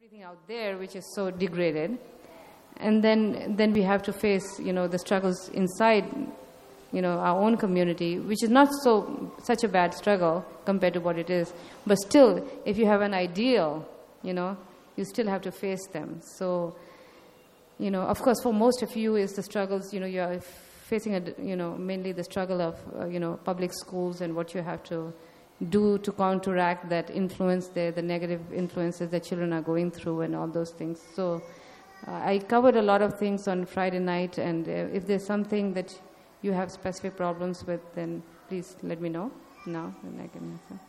everything out there which is so degraded, and then we have to face the struggles inside our own community, which is not such a bad struggle compared to what it is, but still, if you have an ideal, you still have to face them. So of course, for most of you is the struggles, you are facing mainly the struggle of public schools and what you have to do to counteract that influence there, the negative influences that children are going through and all those things. So I covered a lot of things on Friday night, and if there's something that you have specific problems with, then please let me know now, and I can answer.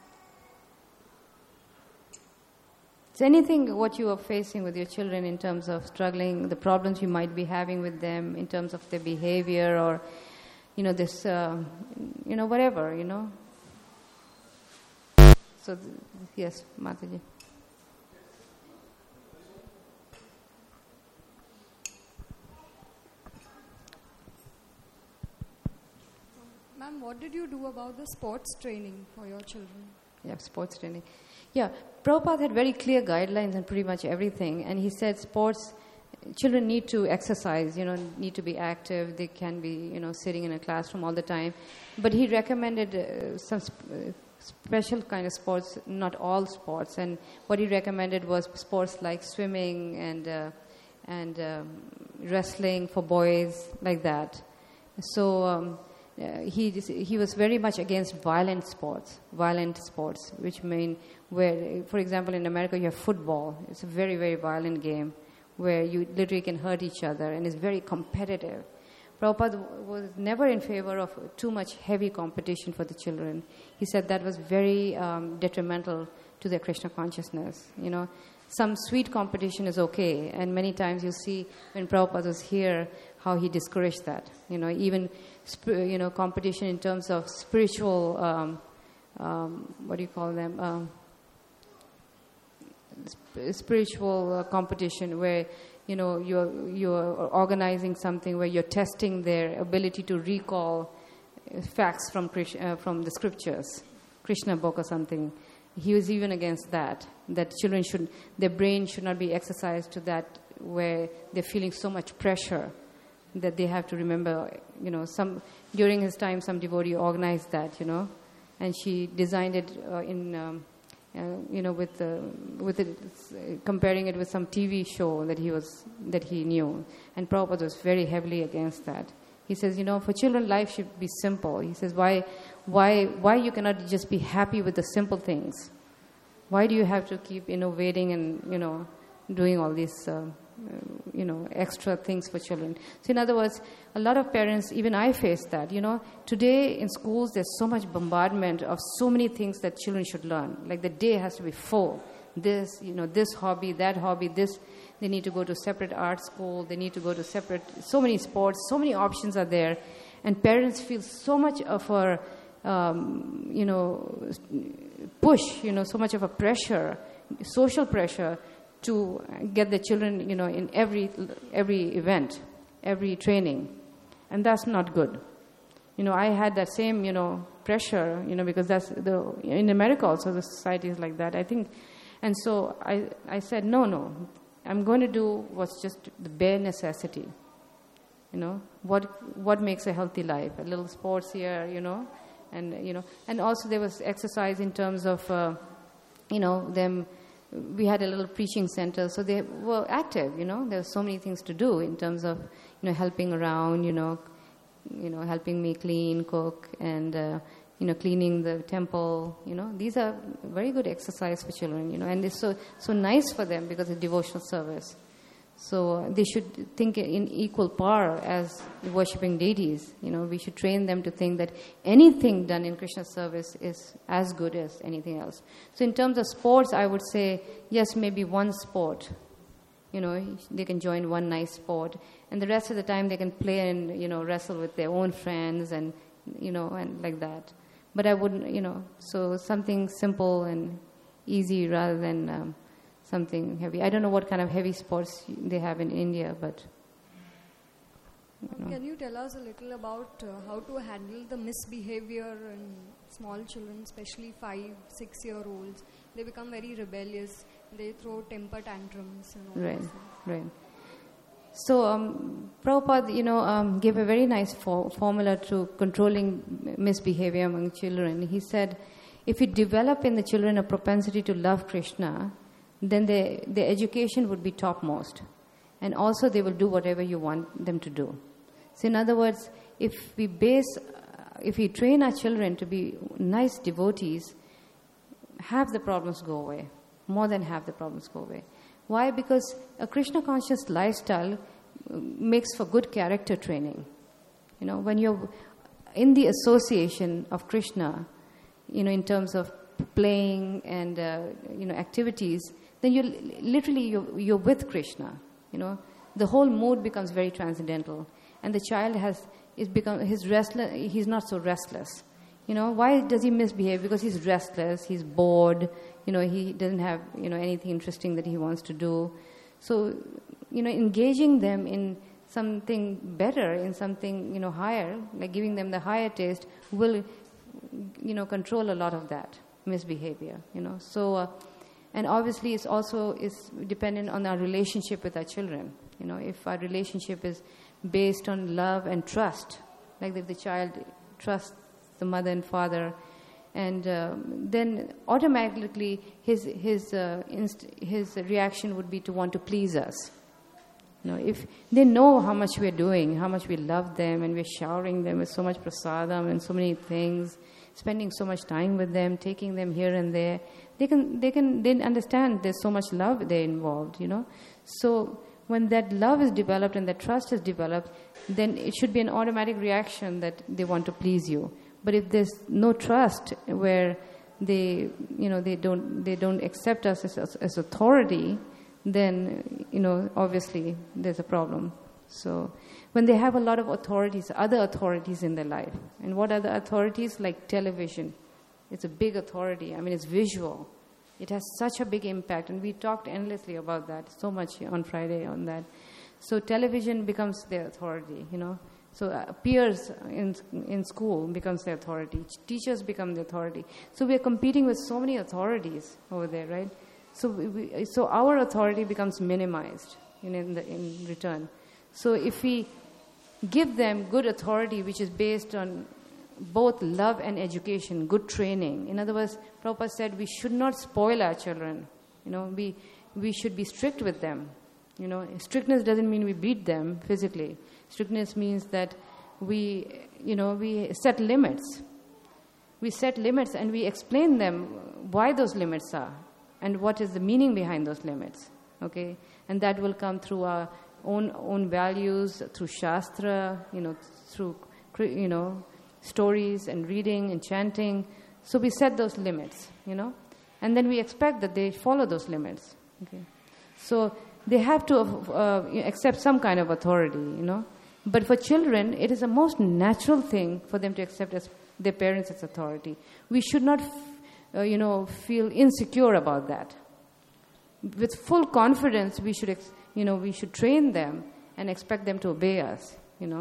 So anything what you are facing with your children in terms of struggling, the problems you might be having with them in terms of their behavior, or this whatever. So yes, Mataji. Ma'am, what did you do about the sports training for your children? Yeah, sports training. Yeah, Prabhupada had very clear guidelines on pretty much everything, and he said children need to exercise, need to be active. They can be, sitting in a classroom all the time. But he recommended some special kind of sports, not all sports. And what he recommended was sports like swimming and wrestling for boys, like that. So he was very much against violent sports, which mean where, for example, in America you have football. It's a very, very violent game where you literally can hurt each other, and it's very competitive. Prabhupada was never in favor of too much heavy competition for the children. He said that was very detrimental to their Krishna consciousness. Some sweet competition is okay, and many times you see when Prabhupada was here how he discouraged that. Even competition in terms of spiritual, what do you call them? Spiritual competition where you're organizing something where you're testing their ability to recall facts from the scriptures, Krishna book or something. He was even against that children their brain should not be exercised to that where they're feeling so much pressure that they have to remember. During his time, some devotee organized that, and she designed it comparing it with some TV show that he knew, and Prabhupada was very heavily against that. He says, for children, life should be simple. He says, why you cannot just be happy with the simple things? Why do you have to keep innovating and doing all these extra things for children? So in other words, a lot of parents, even I face that. Today in schools there's so much bombardment of so many things that children should learn. Like the day has to be full. This hobby, that hobby, this. They need to go to separate art school. They need to go to so many sports. So many options are there, and parents feel so much of a push. So much of a pressure, social pressure, to get the children, in every event, every training, and that's not good. I had that same, pressure, because that's in America also the society is like that, I think, and so I said no, I'm going to do what's just the bare necessity. What makes a healthy life? A little sports here, and also there was exercise in terms of, them. We had a little preaching center, so they were active. There were so many things to do in terms of, helping around, helping me clean, cook, and cleaning the temple. These are very good exercise for children. And it's so nice for them because it's devotional service. So they should think in equal par as worshipping deities. We should train them to think that anything done in Krishna service is as good as anything else. So in terms of sports, I would say, yes, maybe one sport. They can join one nice sport. And the rest of the time they can play and, wrestle with their own friends and, and like that. But I wouldn't, so something simple and easy rather than something heavy. I don't know what kind of heavy sports they have in India, but... Can you tell us a little about how to handle the misbehavior in small children, especially 5-6-year-olds? They become very rebellious. they throw temper tantrums and all Right, those things. right. So Prabhupada, gave a very nice formula to controlling misbehavior among children. He said, if you develop in the children a propensity to love Krishna, then their education would be topmost. And also they will do whatever you want them to do. So in other words, if we train our children to be nice devotees, half the problems go away. More than half the problems go away. Why? Because a Krishna conscious lifestyle makes for good character training. When you're in the association of Krishna, in terms of playing and activities, then you're with Krishna. The whole mood becomes very transcendental, and the child he's not so restless. Why does he misbehave? Because he's restless, he's bored, he doesn't have, anything interesting that he wants to do. So, engaging them in something better, in something, higher, like giving them the higher taste, will, control a lot of that misbehavior, So, and obviously it's also dependent on our relationship with our children. If our relationship is based on love and trust, like if the child trusts the mother and father, and then automatically his reaction would be to want to please us. If they know how much we're doing, how much we love them, and we're showering them with so much prasadam and so many things, spending so much time with them, taking them here and there, they understand there's so much love there involved. So when that love is developed and that trust is developed, then it should be an automatic reaction that they want to please you. But if there's no trust, where they don't accept us as authority, then obviously there's a problem. So when they have a lot of other authorities in their life, and what are the authorities? Like television, it's a big authority. I mean, it's visual. It has such a big impact, and we talked endlessly about that, so much on Friday on that. So television becomes their authority, So peers in school becomes the authority. Teachers become the authority. So we are competing with so many authorities over there, right? So our authority becomes minimized in return. So if we give them good authority, which is based on both love and education, good training. In other words, Prabhupada said we should not spoil our children. We should be strict with them. Strictness doesn't mean we beat them physically. Strictness means that we set limits. We set limits and we explain them why those limits are and what is the meaning behind those limits. Okay, and that will come through our own values, through Shastra, through stories and reading and chanting. So we set those limits, and then we expect that they follow those limits. Okay, so they have to accept some kind of authority, But for children, it is the most natural thing for them to accept as their parents as authority. We should not, feel insecure about that. With full confidence, we should train them and expect them to obey us,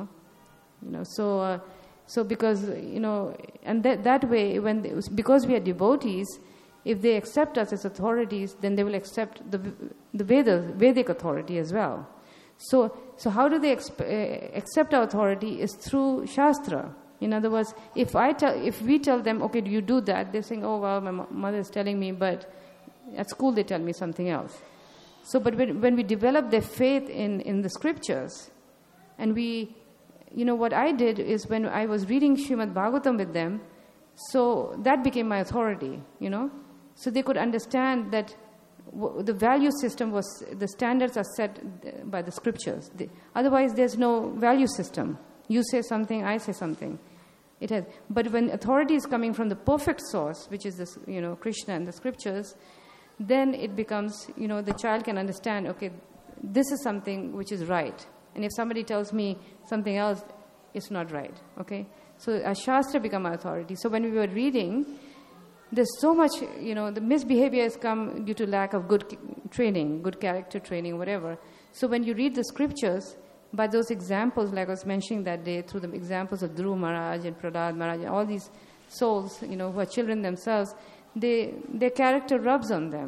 So because and that way, because we are devotees, if they accept us as authorities, then they will accept the Vedic authority as well. So how do they accept our authority? Is through Shastra. In other words, if we tell them, okay, you do that, they're saying, oh wow, my mother is telling me, but at school they tell me something else. So, but when we develop their faith in the scriptures, and what I did is when I was reading Srimad Bhagavatam with them, so that became my authority, So they could understand that the value system the standards are set by the scriptures. Otherwise, there's no value system. You say something, I say something. But when authority is coming from the perfect source, which is this, Krishna and the scriptures, then it becomes, the child can understand, okay, this is something which is right. And if somebody tells me something else, it's not right, okay? So a Shastra become our authority. So when we were reading, there's so much, the misbehavior has come due to lack of good training, good character training, whatever. So when you read the scriptures, by those examples, like I was mentioning that day, through the examples of Dhruv Maharaj and Prahlad Maharaj, and all these souls, who are children themselves, their character rubs on them.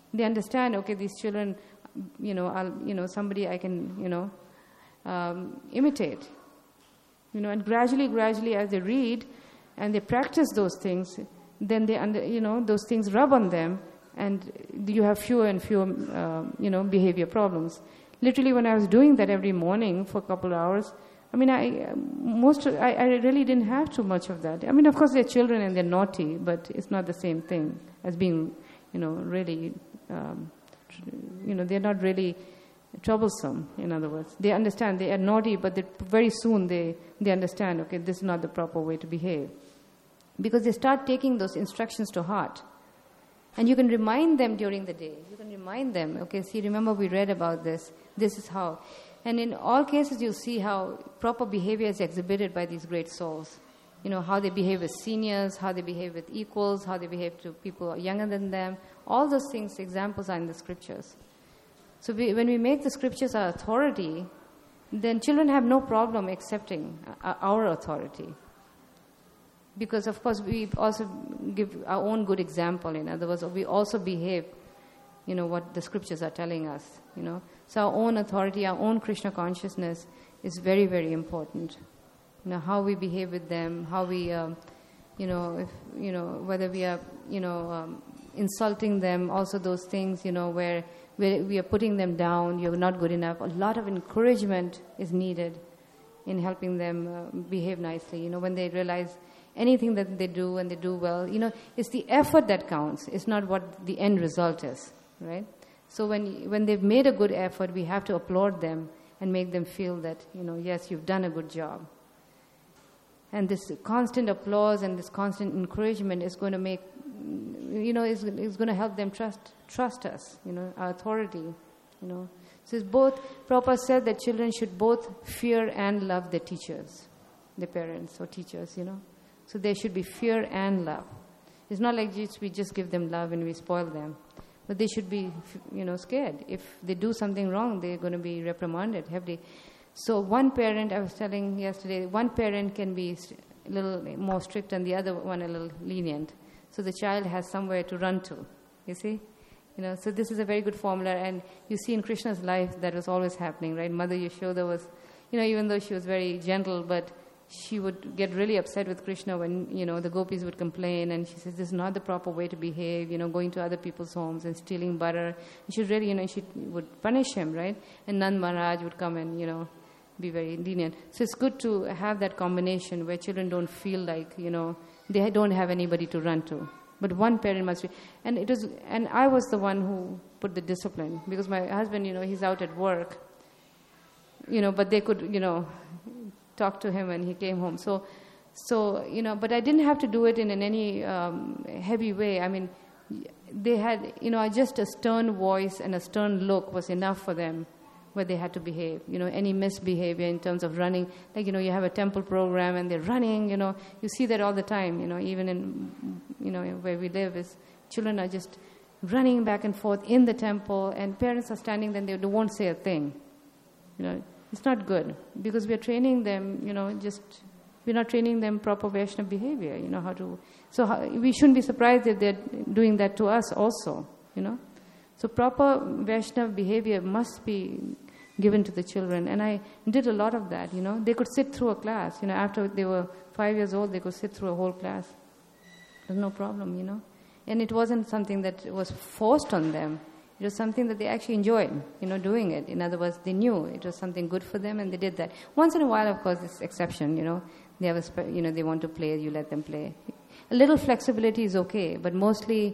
They understand, okay, these children, somebody I can, imitate. And gradually as they read and they practice those things, then those things rub on them, and you have fewer and fewer, behavior problems. Literally, when I was doing that every morning for a couple of hours, I really didn't have too much of that. I mean, of course, they're children and they're naughty, but it's not the same thing as being, really, they're not really troublesome, in other words. They understand they are naughty, but very soon they understand, okay, this is not the proper way to behave. Because they start taking those instructions to heart. And you can remind them during the day. You can remind them, okay, see, remember we read about this. This is how. And in all cases, you'll see how proper behavior is exhibited by these great souls. How they behave with seniors, how they behave with equals, how they behave to people younger than them. All those things, examples are in the scriptures. So when we make the scriptures our authority, then children have no problem accepting our authority. Because, of course, we also give our own good example. In other words, we also behave, what the scriptures are telling us, So our own authority, our own Krishna consciousness is very, very important. How we behave with them, how we, whether we are, insulting them, also those things, where we are putting them down, you're not good enough. A lot of encouragement is needed in helping them behave nicely. When they realize anything that they do and they do well, it's the effort that counts. It's not what the end result is, right? So when they've made a good effort, we have to applaud them and make them feel that, yes, you've done a good job. And this constant applause and this constant encouragement is going to make, is going to help them trust us, our authority, So it's both, Prabhupada said that children should both fear and love their teachers, their parents or teachers, So there should be fear and love. It's not like we just give them love and we spoil them. But they should be, scared. If they do something wrong, they're going to be reprimanded heavily. So one parent, I was telling yesterday, one parent can be a little more strict and the other one a little lenient. So the child has somewhere to run to, you see? So this is a very good formula. And you see in Krishna's life that was always happening, right? Mother Yashoda was, even though she was very gentle, but she would get really upset with Krishna when, the gopis would complain, and she says, this is not the proper way to behave, going to other people's homes and stealing butter. And she really, she would punish him, right? And Nand Maharaj would come and, be very lenient. So it's good to have that combination where children don't feel like, they don't have anybody to run to. But one parent must be, and I was the one who put the discipline, because my husband, he's out at work, but they could, talk to him when he came home. So, but I didn't have to do it in any heavy way. I mean, they had, just a stern voice and a stern look was enough for them where they had to behave. Any misbehavior in terms of running, like, you have a temple program and they're running, you see that all the time, even in, where we live, is children are just running back and forth in the temple, and parents are standing there and they won't say a thing, It's not good, because we are training them, we're not training them proper Vaishnava behavior, how to... we shouldn't be surprised if they're doing that to us also, So proper Vaishnava behavior must be given to the children. And I did a lot of that, They could sit through a class, after they were 5 years old, they could sit through a whole class. There's no problem, And it wasn't something that was forced on them. It was something that they actually enjoyed, doing it. In other words, they knew it was something good for them, and they did that. Once in a while, of course, it's exception, They have they want to play, you let them play. A little flexibility is okay, but mostly,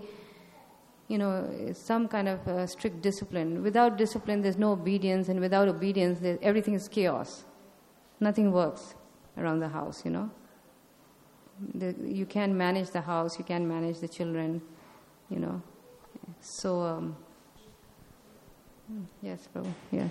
some kind of strict discipline. Without discipline, there's no obedience, and without obedience, everything is chaos. Nothing works around the house, You can't manage the house, you can't manage the children, So, yes, Prabhu, yeah.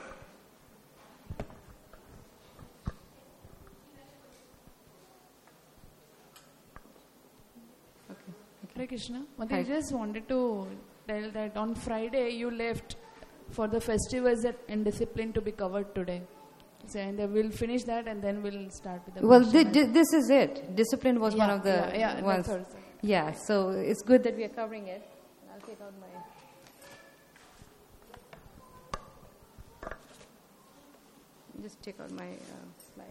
Hare Krishna. I just wanted to tell that on Friday you left for the festivals and discipline to be covered today. So, and we'll finish that and then we'll start with the... Well, this is it. Discipline was one of the ones. That's Yeah, so it's good that we are covering it. I'll take out my... just take out my slide.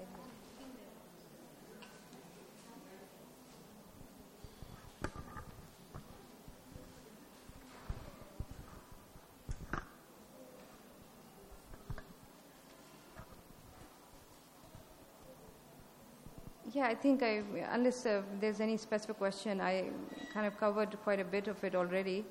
Yeah, I think unless there's any specific question, I kind of covered quite a bit of it already.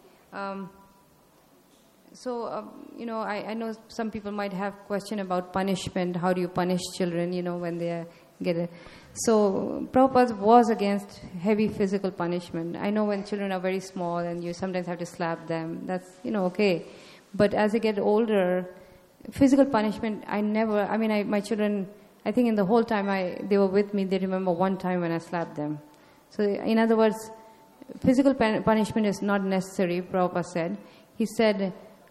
I know some people might have question about punishment. How do you punish children, when they get it? So Prabhupada was against heavy physical punishment. I know when children are very small and you sometimes have to slap them, that's, okay. But as they get older, physical punishment, my children, I think in the whole time they were with me, they remember one time when I slapped them. So in other words, physical punishment is not necessary, Prabhupada said. He said,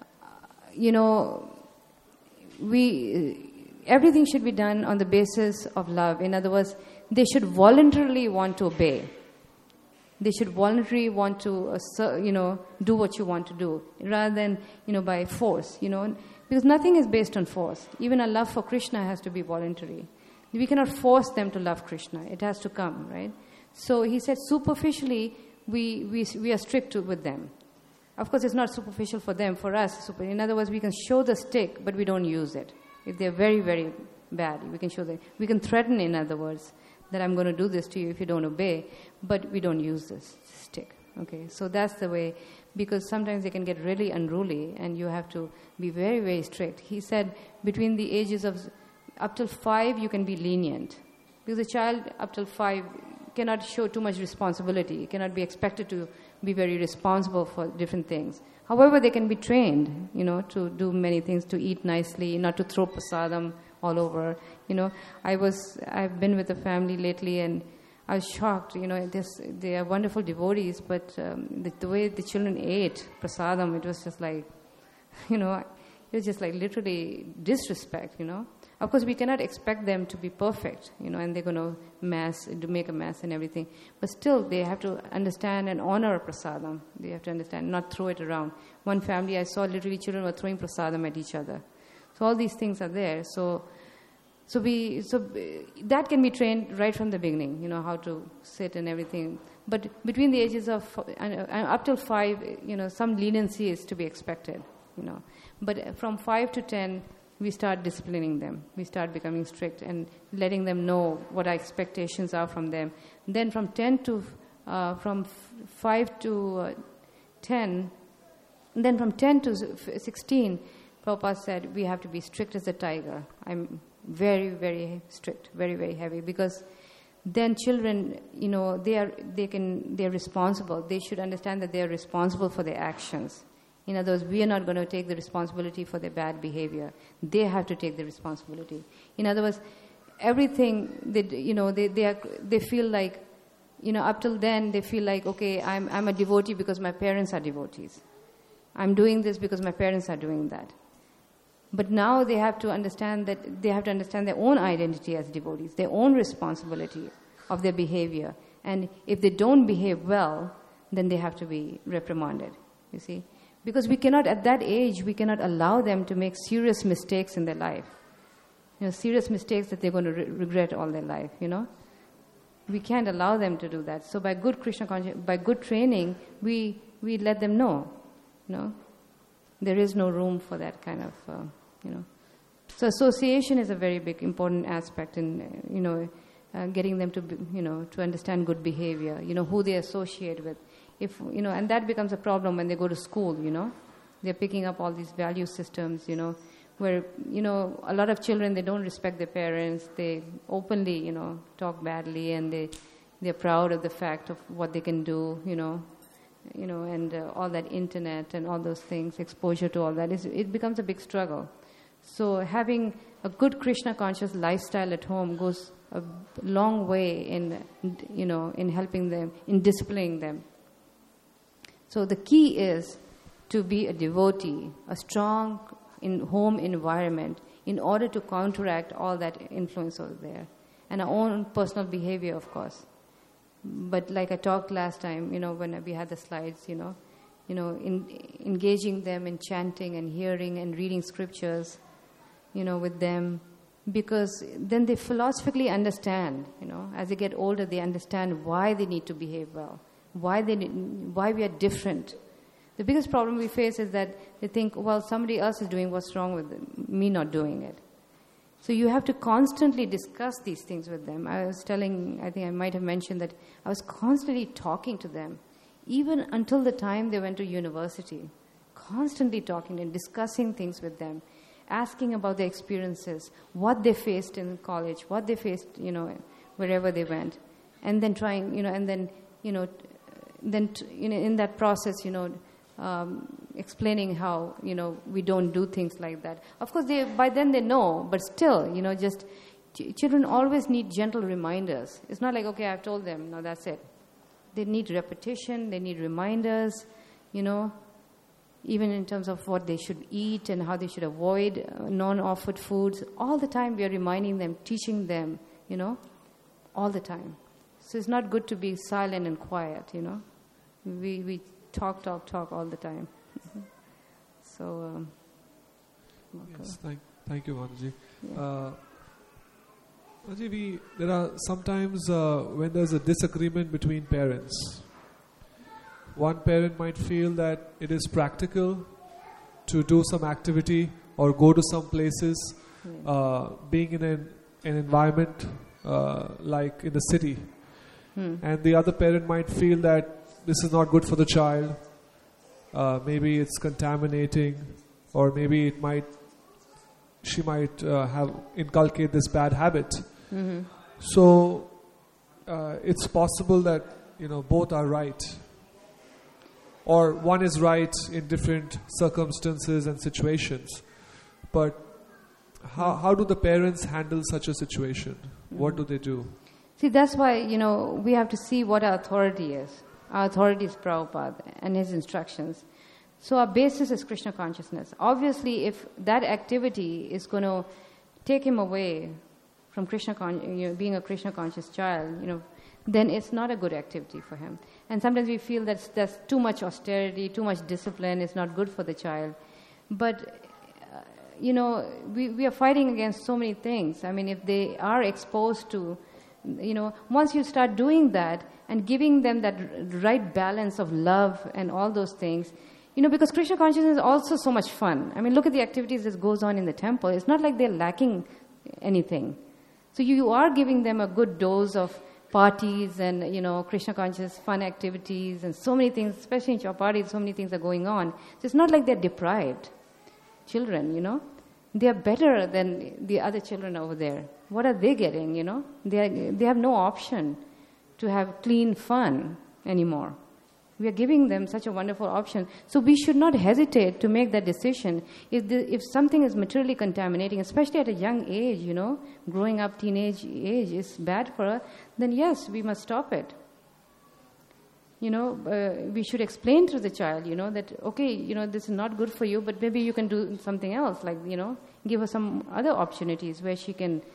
everything should be done on the basis of love. In other words, they should voluntarily want to obey. They should voluntarily want to, do what you want to do, rather than, by force, Because nothing is based on force. Even our love for Krishna has to be voluntary. We cannot force them to love Krishna. It has to come, right? So he said superficially, we are strict with them. Of course, it's not superficial for them, for us. In other words, we can show the stick, but we don't use it. If they're very, very bad, we can show them. We can threaten, in other words, that I'm going to do this to you if you don't obey, but we don't use this stick. Okay, so that's the way, because sometimes they can get really unruly and you have to be very, very strict. He said between the ages of up till 5, you can be lenient. Because a child up till 5 cannot show too much responsibility, cannot be expected to be very responsible for different things. However, they can be trained, to do many things, to eat nicely, not to throw prasadam all over. I've been with a family lately and I was shocked, they are wonderful devotees, but the way the children ate prasadam, it was just like, it was just like literally disrespect, Of course, we cannot expect them to be perfect, and they're going to make a mess and everything. But still, they have to understand and honor prasadam. They have to understand, not throw it around. One family I saw, literally children were throwing prasadam at each other. So all these things are there. So that can be trained right from the beginning, how to sit and everything. But between the ages of up till 5, some leniency is to be expected, But from 5 to 10, we start disciplining them. We start becoming strict and letting them know what our expectations are from them. Then from 5 to 10, then from 10 to 16, Prabhupada said we have to be strict as a tiger. I'm very, very strict, very, very heavy, because then children, they're responsible. They should understand that they're responsible for their actions. In other words, we are not going to take the responsibility for their bad behavior. They have to take the responsibility. In other words, everything they feel like, up till then they feel like, okay, I'm a devotee because my parents are devotees. I'm doing this because my parents are doing that. But now they have to understand their own identity as devotees, their own responsibility of their behavior. And if they don't behave well, then they have to be reprimanded, you see. Because we cannot, at that age, we cannot allow them to make serious mistakes in their life. Serious mistakes that they're going to regret all their life, We can't allow them to do that. So by good Krishna consciousness, by good training, we let them know, There is no room for that kind of, So association is a very big, important aspect in, getting them to, to understand good behavior, who they associate with. And that becomes a problem when they go to school, They're picking up all these value systems, where, a lot of children, they don't respect their parents. They openly, talk badly, and they're proud of the fact of what they can do, and all that internet and all those things, exposure to all that, it becomes a big struggle. So having a good Krishna conscious lifestyle at home goes a long way in, in helping them, in disciplining them. So the key is to be a devotee, a strong home environment, in order to counteract all that influence over there. And our own personal behavior, of course. But like I talked last time, when we had the slides, engaging them in chanting and hearing and reading scriptures, with them, because then they philosophically understand, as they get older, they understand why they need to behave well, why we are different. The biggest problem we face is that they think, well, somebody else is doing what's wrong with me not doing it. So you have to constantly discuss these things with them. I think I might have mentioned that I was constantly talking to them, even until the time they went to university, constantly talking and discussing things with them, asking about their experiences, what they faced in college, what they faced, wherever they went, and then trying, in that process, explaining how, we don't do things like that. Of course, by then they know, but still, children always need gentle reminders. It's not like, okay, I've told them, no, that's it. They need repetition, they need reminders, even in terms of what they should eat and how they should avoid non-offered foods. All the time we are reminding them, teaching them, all the time. So it's not good to be silent and quiet, We talk all the time. So, yes, thank you, Mataji. Yeah. Mataji, there are sometimes when there's a disagreement between parents, one parent might feel that it is practical to do some activity or go to some places, being in an environment like in the city. And the other parent might feel that this is not good for the child. Maybe it's contaminating, or maybe she might have inculcate this bad habit. Mm-hmm. So it's possible that both are right, or one is right in different circumstances and situations. But how do the parents handle such a situation? What do they do? See, that's why we have to see what our authority is. Our authority is Prabhupada and his instructions. So our basis is Krishna consciousness. Obviously, if that activity is going to take him away from Krishna, being a Krishna conscious child, then it's not a good activity for him. And sometimes we feel that there's too much austerity, too much discipline. It's not good for the child. But we are fighting against so many things. I mean, if they are exposed to, once you start doing that and giving them that right balance of love and all those things, because Krishna consciousness is also so much fun. I mean, look at the activities that goes on in the temple. It's not like they're lacking anything. So you are giving them a good dose of parties and, Krishna conscious fun activities and so many things, especially in Chowpatty, so many things are going on. So it's not like they're deprived children, They are better than the other children over there. What are they getting, They have no option to have clean fun anymore. We are giving them such a wonderful option. So we should not hesitate to make that decision. If something is materially contaminating, especially at a young age, growing up teenage age is bad for her, then yes, we must stop it. We should explain to the child, that, okay, this is not good for you, but maybe you can do something else, like, give her some other opportunities where she can,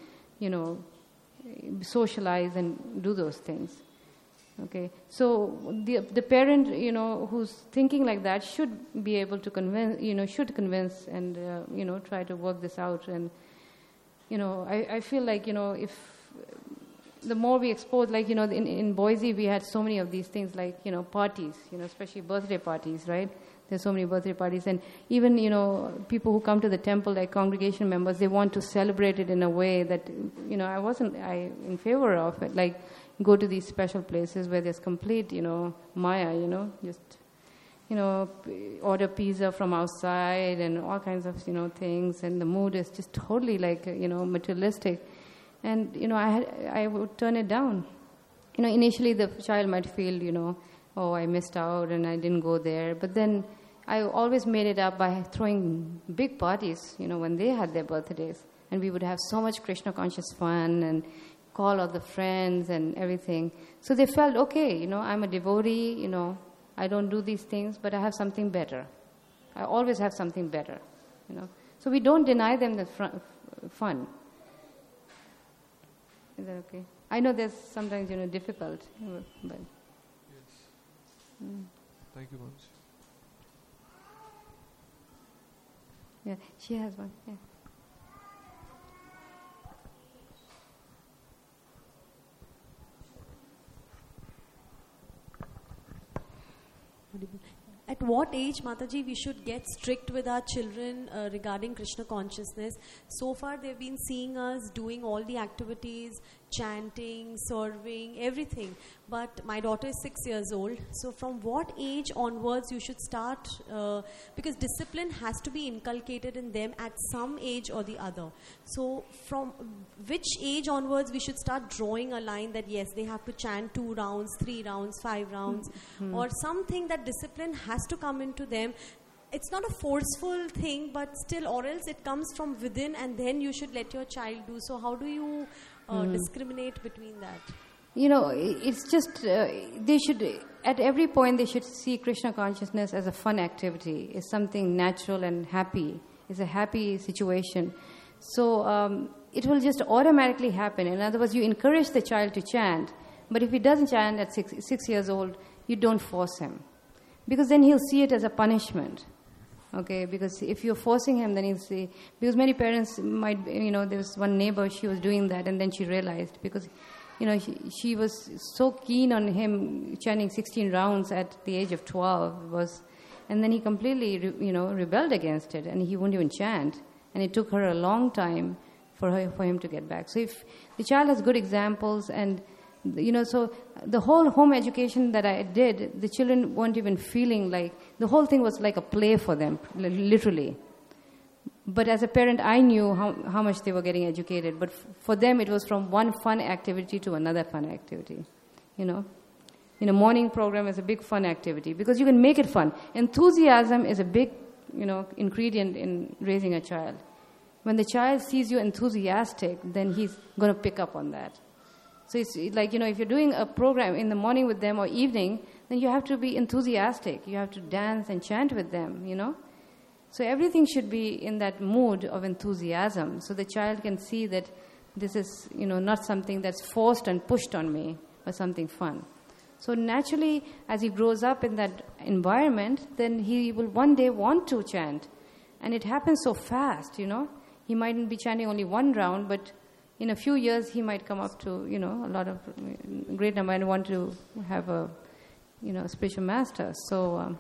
socialize and do those things. Okay, so the parent, who's thinking like that should be able to convince and, try to work this out. And, I feel like, if the more we expose, like, in Boise we had so many of these things, like, parties, especially birthday parties, right? There's so many birthday parties. And even, people who come to the temple, like congregation members, they want to celebrate it in a way that, I in favor of it. Like, go to these special places where there's complete, maya, just, order pizza from outside and all kinds of, things. And the mood is just totally like, materialistic. And, I would turn it down. Initially the child might feel, oh, I missed out and I didn't go there. But then I always made it up by throwing big parties, when they had their birthdays. And we would have so much Krishna conscious fun and call all the friends and everything. So they felt, okay, I'm a devotee, I don't do these things, but I have something better. I always have something better, So we don't deny them the fun. Is that okay? I know there's sometimes, difficult, but... Yes. Thank you much. Yeah, she has one, yeah. At what age, Mataji, we should get strict with our children regarding Krishna consciousness? So far, they've been seeing us doing all the activities, chanting, serving, everything. But my daughter is 6 years old. So from what age onwards you should start? Because discipline has to be inculcated in them at some age or the other. So from which age onwards we should start drawing a line that yes, they have to chant 2 rounds, 3 rounds, 5 rounds, or something that discipline has to come into them. It's not a forceful thing, but still, or else it comes from within, and then you should let your child do. So how do you discriminate between that? You know, it's just, they should, at every point, they should see Krishna consciousness as a fun activity. It's something natural and happy. It's a happy situation. So it will just automatically happen. In other words, you encourage the child to chant, but if he doesn't chant at 6 years old, you don't force him. Because then he'll see it as a punishment. Okay, because if you're forcing him, then he'll see, because many parents might, you know, there was one neighbor, she was doing that, and then she realized, because, you know, she was so keen on him chanting 16 rounds at the age of 12, and then he completely, rebelled against it, and he wouldn't even chant, and it took her a long time for him to get back. So if the child has good examples, and so the whole home education that I did, the children weren't even feeling like, the whole thing was like a play for them, literally. But as a parent, I knew how much they were getting educated. But for them, it was from one fun activity to another fun activity, morning program is a big fun activity because you can make it fun. Enthusiasm is a big, ingredient in raising a child. When the child sees you enthusiastic, then he's going to pick up on that. So it's like, if you're doing a program in the morning with them or evening, then you have to be enthusiastic. You have to dance and chant with them, So everything should be in that mood of enthusiasm so the child can see that this is, not something that's forced and pushed on me, but something fun. So naturally, as he grows up in that environment, then he will one day want to chant. And it happens so fast, He mightn't be chanting only 1 round, but in a few years, he might come up to, a lot of great number and want to have a, spiritual master. So,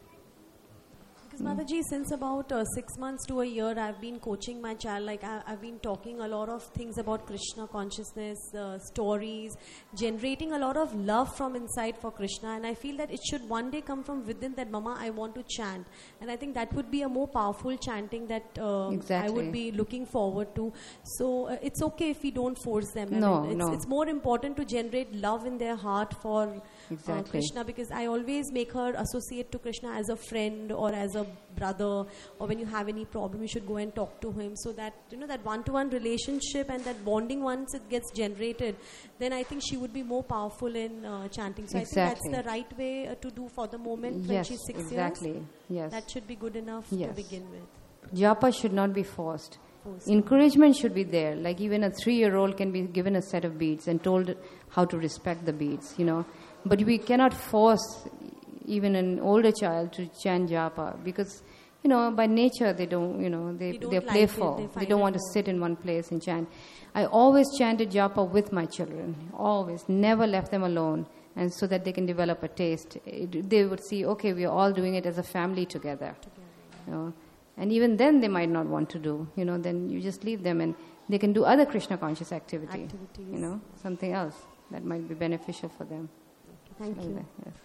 because Mataji, since about 6 months to a year, I've been coaching my child. Like I've been talking a lot of things about Krishna consciousness, stories, generating a lot of love from inside for Krishna. And I feel that it should one day come from within that, Mama, I want to chant. And I think that would be a more powerful chanting that exactly. I would be looking forward to. So it's okay if we don't force them. It's more important to generate love in their heart for Krishna, because I always make her associate to Krishna as a friend or as a brother, or when you have any problem you should go and talk to him, so that that one-to-one relationship and that bonding, once it gets generated, then I think she would be more powerful in chanting. So exactly. I think that's the right way to do for the moment when she's 6 years. Yes, that should be good enough to begin with. Japa should not be forced. Encouragement should be there. Like even a 3-year-old can be given a set of beads and told how to respect the beads, But we cannot force even an older child to chant japa because, by nature they don't, they're playful. They don't want to sit in one place and chant. I always chanted japa with my children, always, never left them alone, and so that they can develop a taste. They would see, okay, we are all doing it as a family together. And even then they might not want to do, then you just leave them and they can do other Krishna conscious activities. Something else that might be beneficial for them. Thank you. Yes.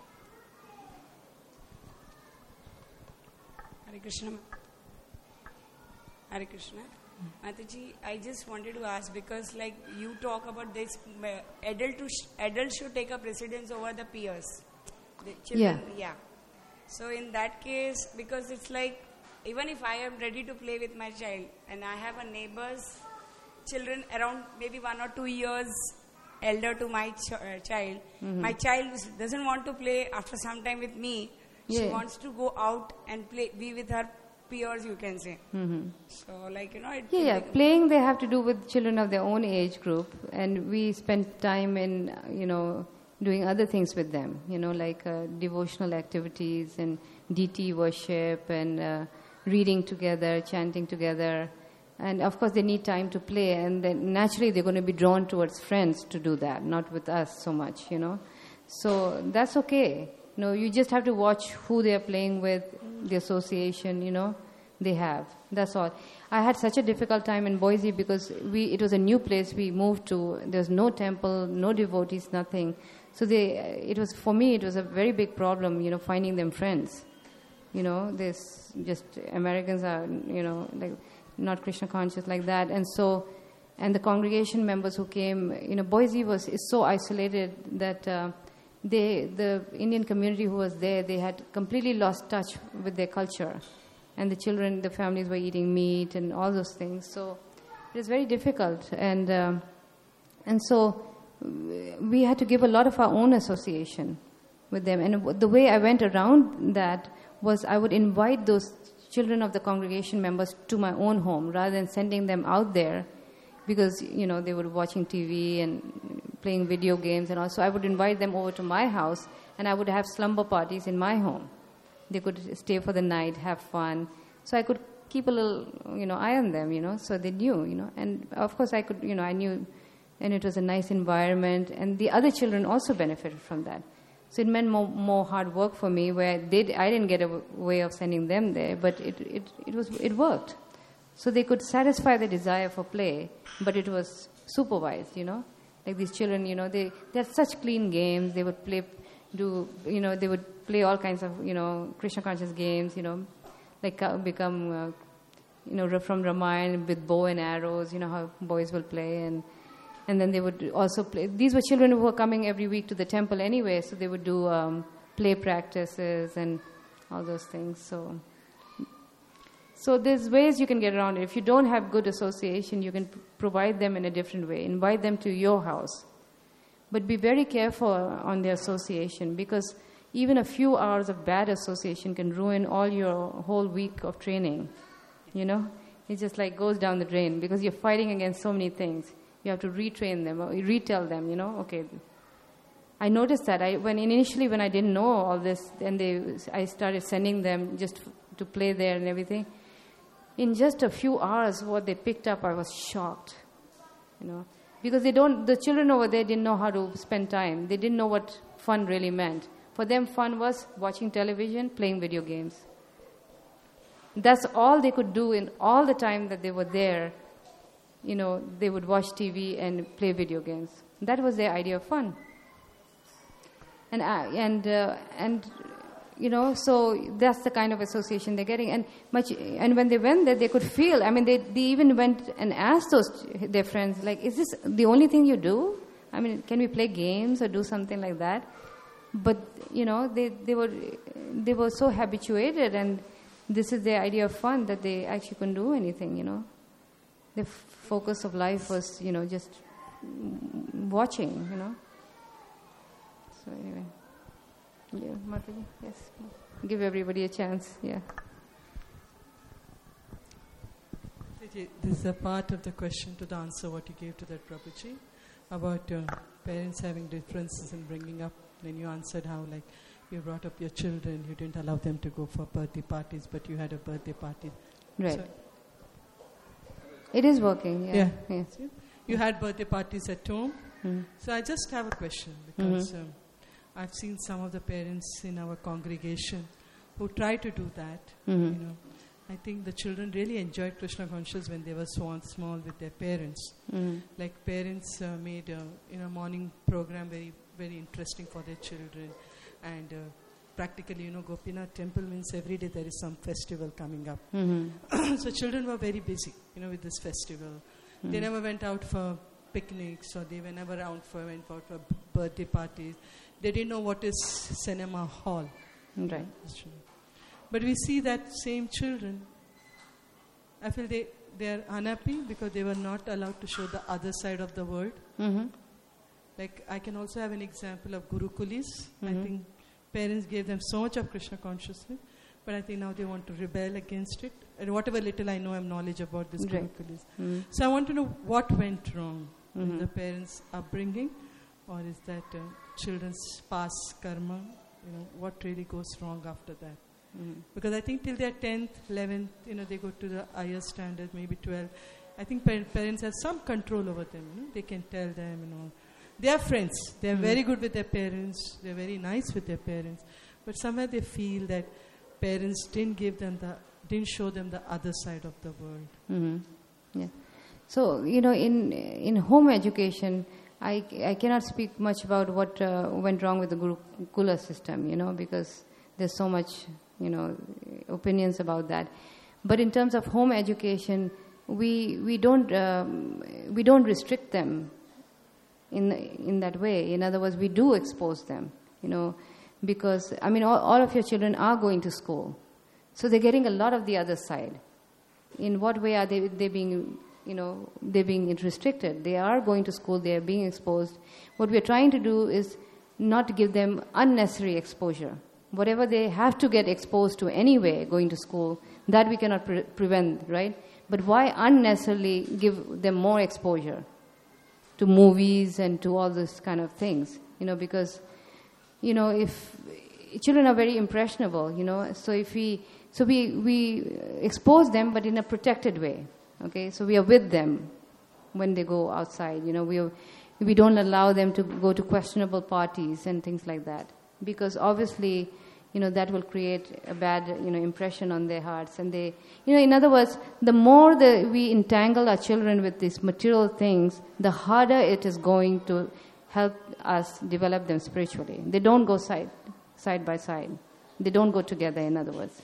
Hare Krishna. Hare Krishna. Mataji, I just wanted to ask, because like you talk about this, adults should take a precedence over the peers. The children, yeah. So in that case, because it's like, even if I am ready to play with my child and I have a neighbor's children around maybe 1 or 2 years elder to my child, my child doesn't want to play after some time with me. She wants to go out and be with her peers, you can say. So like, playing they have to do with children of their own age group, and we spend time in, doing other things with them, like devotional activities and deity worship and reading together, chanting together. And of course they need time to play, and then naturally they're going to be drawn towards friends to do that, not with us so much, So that's okay. You just have to watch who they are playing with, the association, they have. That's all. I had such a difficult time in Boise because it was a new place we moved to. There's no temple, no devotees, nothing. So for me, it was a very big problem, finding them friends. This just Americans are, like not Krishna conscious like that. And the congregation members who came, Boise is so isolated that the Indian community who was there, they had completely lost touch with their culture. And the children, the families were eating meat and all those things. So it was very difficult. And so we had to give a lot of our own association with them. And the way I went around that was I would invite those children of the congregation members to my own home rather than sending them out there because, they were watching TV and playing video games and all. So I would invite them over to my house and I would have slumber parties in my home. They could stay for the night, have fun. So I could keep a little, eye on them, so they knew, And of course I could, I knew, and it was a nice environment. And the other children also benefited from that. So it meant more hard work for me where I didn't get a way of sending them there, but it worked. So they could satisfy the desire for play, but it was supervised, Like these children, they had such clean games. They would play they would play all kinds of, Krishna conscious games, like become, from Ramayana with bow and arrows, how boys will play. And then they would also play. These were children who were coming every week to the temple anyway, so they would do play practices and all those things. So there's ways you can get around it. If you don't have good association, you can provide them in a different way. Invite them to your house. But be very careful on the association because even a few hours of bad association can ruin all your whole week of training. It just like goes down the drain because you're fighting against so many things. You have to retrain them or retell them, okay. I noticed that initially when I didn't know all this, I started sending them just to play there and everything. In just a few hours, what they picked up, I was shocked, Because the children over there didn't know how to spend time. They didn't know what fun really meant. For them, fun was watching television, playing video games. That's all they could do in all the time that they were there. They would watch TV and play video games. That was their idea of fun. So that's the kind of association they're getting. And when they went there, they could feel. I mean, they even went and asked their friends, like, "Is this the only thing you do? I mean, can we play games or do something like that?" But they were so habituated, and this is their idea of fun that they actually couldn't do anything. The focus of life was, just watching. So anyway. Yeah, Mataji, yes. Give everybody a chance, yeah. This is a part of the question to the answer what you gave to that Prabhuji about parents having differences in bringing up. When you answered how, like, you brought up your children, you didn't allow them to go for birthday parties, but you had a birthday party. Right. So, it is working, yeah. Yeah. You had birthday parties at home. Mm-hmm. So I just have a question because... I've seen some of the parents in our congregation who try to do that. Mm-hmm. I think the children really enjoyed Krishna conscious when they were small with their parents. Mm-hmm. Like parents made a morning program very, very interesting for their children. And practically, Gopinath temple means every day there is some festival coming up. Mm-hmm. So children were very busy, with this festival. Mm-hmm. They never went out for picnics or they went out for birthday parties. They didn't know what is cinema hall. Right. But we see that same children, I feel they are unhappy because they were not allowed to show the other side of the world. Mm-hmm. Like I can also have an example of Gurukulis. Mm-hmm. I think parents gave them so much of Krishna consciousness, but I think now they want to rebel against it. And whatever little I know, I have knowledge about this Gurukulis. Mm-hmm. So I want to know what went wrong in the parents' upbringing, or is that children's past karma, what really goes wrong after that? Mm-hmm. Because I think till they're 10th, 11th, they go to the higher standard, maybe 12. I think parents have some control over them. They can tell them, they are friends. They are very good with their parents. They are very nice with their parents. but somewhere they feel that parents didn't show them the other side of the world. Mm-hmm. Yeah. So, in home education, I cannot speak much about what went wrong with the Gurukula system, because there's so much, opinions about that. But in terms of home education, we don't restrict them in that way. In other words, we do expose them, because all of your children are going to school, so they're getting a lot of the other side. In what way are they being they're being restricted? They are going to school, they are being exposed. What we're trying to do is not to give them unnecessary exposure. Whatever they have to get exposed to anyway going to school, that we cannot prevent, right? But why unnecessarily give them more exposure to movies and to all those kind of things? Because, if children are very impressionable, so if we expose them, but in a protected way. Okay, so we are with them when they go outside. We don't allow them to go to questionable parties and things like that, because obviously, that will create a bad, impression on their hearts. And they, in other words, the more we entangle our children with these material things, the harder it is going to help us develop them spiritually. They don't go side by side. They don't go together, in other words.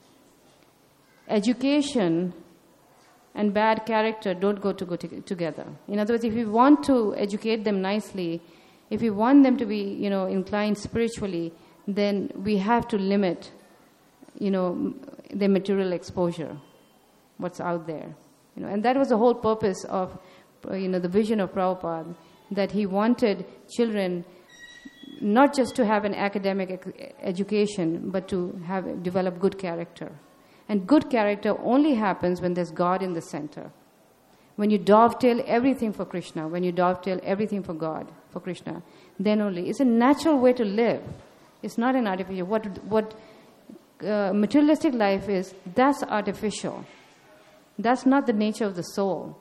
Education and bad character don't go together. In other words, if we want to educate them nicely, if we want them to be, inclined spiritually, then we have to limit, their material exposure, what's out there. And that was the whole purpose of, the vision of Prabhupada, that he wanted children not just to have an academic education, but to develop good character. And good character only happens when there's God in the center. When you dovetail everything for Krishna, when you dovetail everything for God, for Krishna, then only. It's a natural way to live. It's not an artificial. What materialistic life is, that's artificial. That's not the nature of the soul.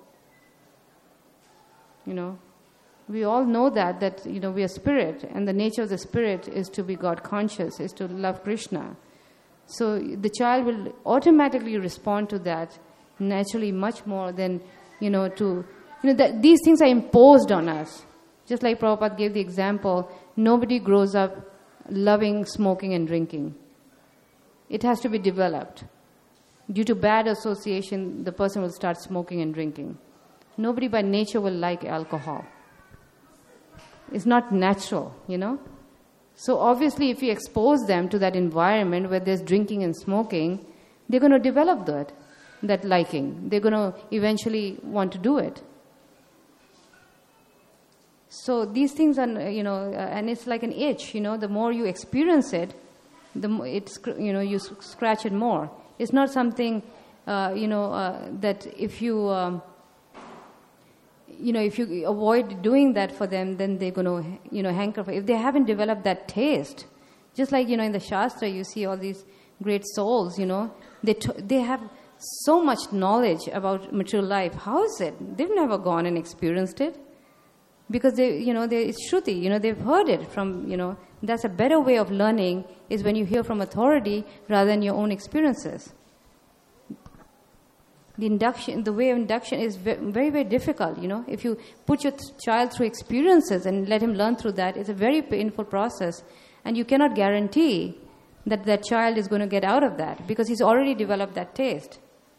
We all know that we are spirit, and the nature of the spirit is to be God conscious, is to love Krishna. So the child will automatically respond to that naturally much more than, that these things are imposed on us. Just like Prabhupada gave the example, nobody grows up loving smoking and drinking. It has to be developed. Due to bad association, the person will start smoking and drinking. Nobody by nature will like alcohol. It's not natural, So obviously, if you expose them to that environment where there's drinking and smoking, they're going to develop that liking. They're going to eventually want to do it. So these things are, and it's like an itch, the more you experience it, the more you scratch it more. It's not something, that if you avoid doing that for them, then they're going to, hanker for it. If they haven't developed that taste, just like, in the Shastra, you see all these great souls, they have so much knowledge about material life. How is it? They've never gone and experienced it. Because it's Shruti, they've heard it from, that's a better way of learning, is when you hear from authority rather than your own experiences. The way of induction is very, very difficult, If you put your child through experiences and let him learn through that, it's a very painful process. And you cannot guarantee that that child is going to get out of that, because he's already developed that taste.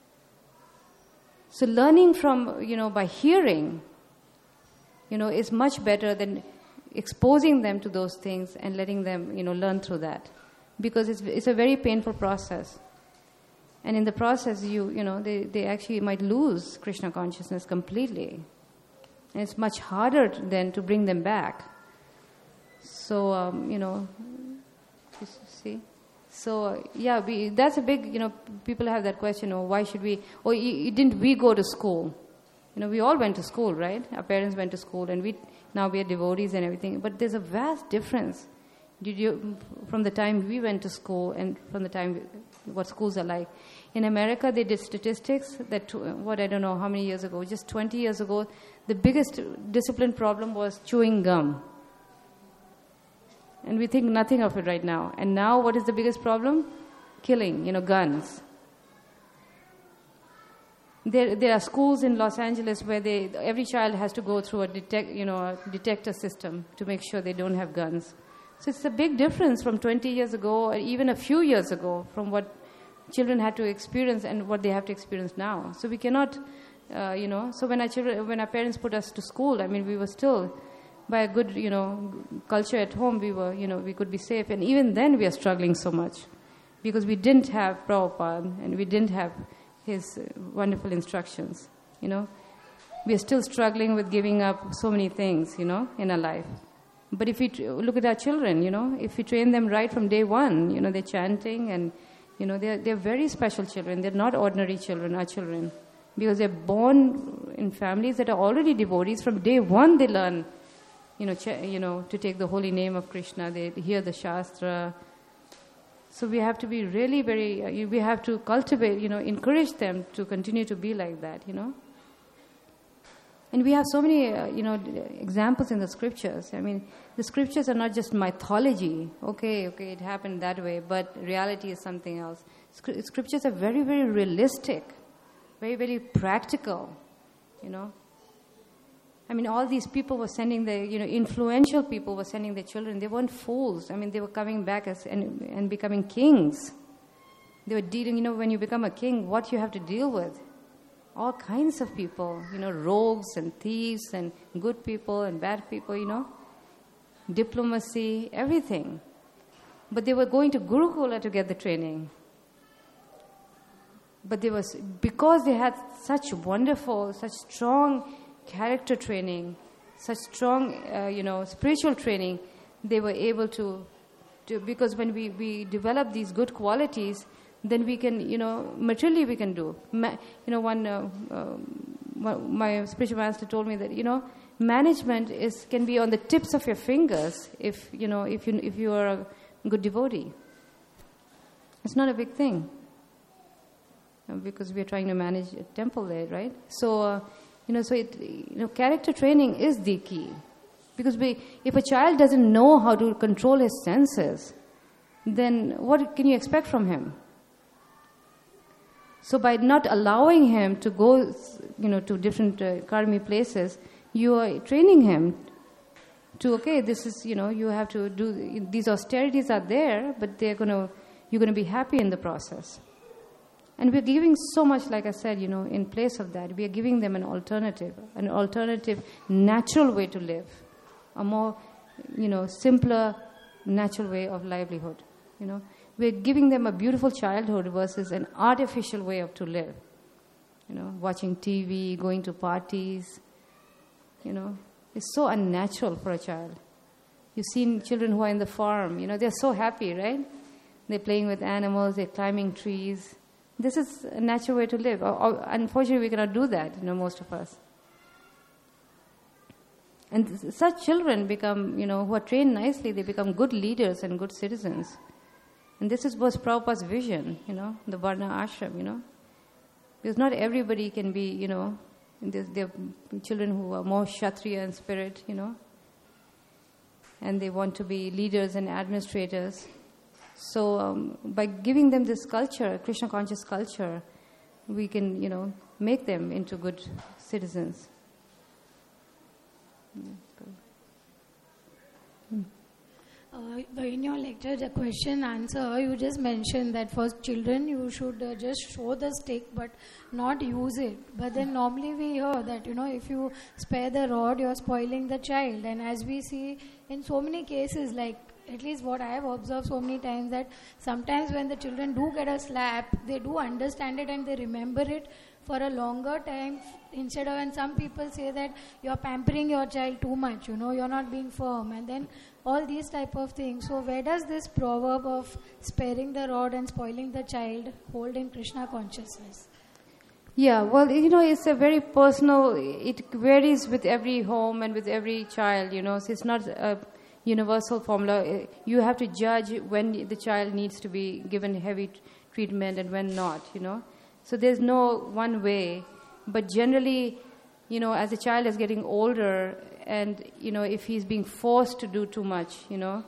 So learning from, by hearing, is much better than exposing them to those things and letting them, learn through that. Because it's a very painful process. And in the process, they actually might lose Krishna consciousness completely. And it's much harder then to bring them back. So, you see? So, that's a big, people have that question, why should we, didn't we go to school? We all went to school, right? Our parents went to school, and now we are devotees and everything. But there's a vast difference from the time we went to school and from the time what schools are like. In America, they did statistics that, I don't know how many years ago, just 20 years ago, the biggest discipline problem was chewing gum. And we think nothing of it right now. And now what is the biggest problem? Killing, guns. There are schools in Los Angeles where every child has to go through a detector system to make sure they don't have guns. So it's a big difference from 20 years ago or even a few years ago from what children had to experience and what they have to experience now. So we cannot, so when our parents put us to school, we were still, by a good, culture at home, we could be safe. And even then we are struggling so much because we didn't have Prabhupada and we didn't have his wonderful instructions, We are still struggling with giving up so many things, in our life. But if we look at our children, if we train them right from day one, they're chanting and, they're very special children. They're not ordinary children, our children. Because they're born in families that are already devotees. From day one they learn, to take the holy name of Krishna. They hear the Shastra. So we have to be really very, we have to cultivate, encourage them to continue to be like that, And we have so many, examples in the scriptures. The scriptures are not just mythology. Okay, it happened that way, but reality is something else. Scriptures are very, very realistic, very, very practical, all these people were sending influential people were sending their children. They weren't fools. They were coming back and becoming kings. They were dealing, when you become a king, what you have to deal with. All kinds of people, rogues and thieves and good people and bad people, diplomacy, everything. But they were going to Gurukula to get the training. But because they had such wonderful, such strong character training, such strong, spiritual training, they were able to because when we develop these good qualities, then we can, materially we can do. My spiritual master told me that, management can be on the tips of your fingers if you are a good devotee. It's not a big thing because we are trying to manage a temple there, right? So, character training is the key. Because if a child doesn't know how to control his senses, then what can you expect from him? So by not allowing him to go, to different karmi places, you are training him to, this is, you have to do, these austerities are there, but you're going to be happy in the process. And we're giving so much, like I said, in place of that. We are giving them an alternative natural way to live. A more, simpler, natural way of livelihood, We're giving them a beautiful childhood versus an artificial way to live. Watching TV, going to parties, It's so unnatural for a child. You've seen children who are in the farm, they're so happy, right? They're playing with animals, they're climbing trees. This is a natural way to live. Unfortunately, we cannot do that, most of us. And such children become, who are trained nicely, they become good leaders and good citizens. And this was Prabhupada's vision, the Varna Ashram, Because not everybody can be, there are children who are more Kshatriya in spirit, and they want to be leaders and administrators. So by giving them this culture, Krishna conscious culture, we can, make them into good citizens. In your lecture, the question answer, you just mentioned that for children you should just show the stick but not use it. But then normally we hear that, if you spare the rod, you're spoiling the child. And as we see in so many cases, like at least what I have observed so many times, that sometimes when the children do get a slap, they do understand it and they remember it for a longer time, instead of, when some people say that you're pampering your child too much, you're not being firm, and then all these type of things. So where does this proverb of sparing the rod and spoiling the child hold in Krishna consciousness? Yeah, well, it's a very personal, it varies with every home and with every child, so it's not a universal formula. You have to judge when the child needs to be given heavy treatment and when not, So there's no one way, but generally, as a child is getting older and, if he's being forced to do too much,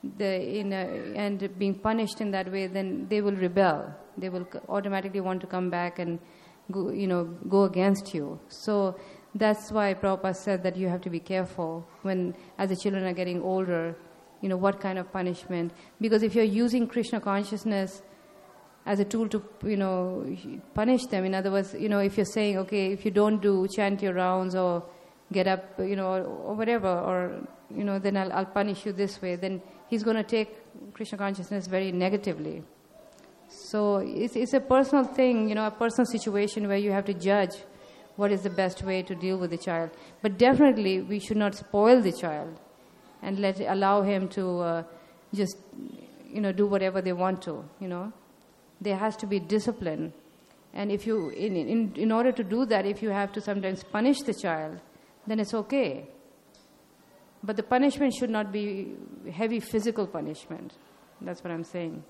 and being punished in that way, then they will rebel. They will automatically want to come back and go against you. So that's why Prabhupada said that you have to be careful when, as the children are getting older, what kind of punishment. Because if you're using Krishna consciousness as a tool to, punish them, in other words, if you're saying, okay, if you don't chant your rounds or get up, or whatever, or, then I'll punish you this way, then he's going to take Krishna consciousness very negatively. So it's a personal thing, a personal situation where you have to judge what is the best way to deal with the child. But definitely we should not spoil the child and allow him to just, do whatever they want to, There has to be discipline. And if you, in order to do that, if you have to sometimes punish the child, then it's okay. But the punishment should not be heavy physical punishment. That's what I'm saying.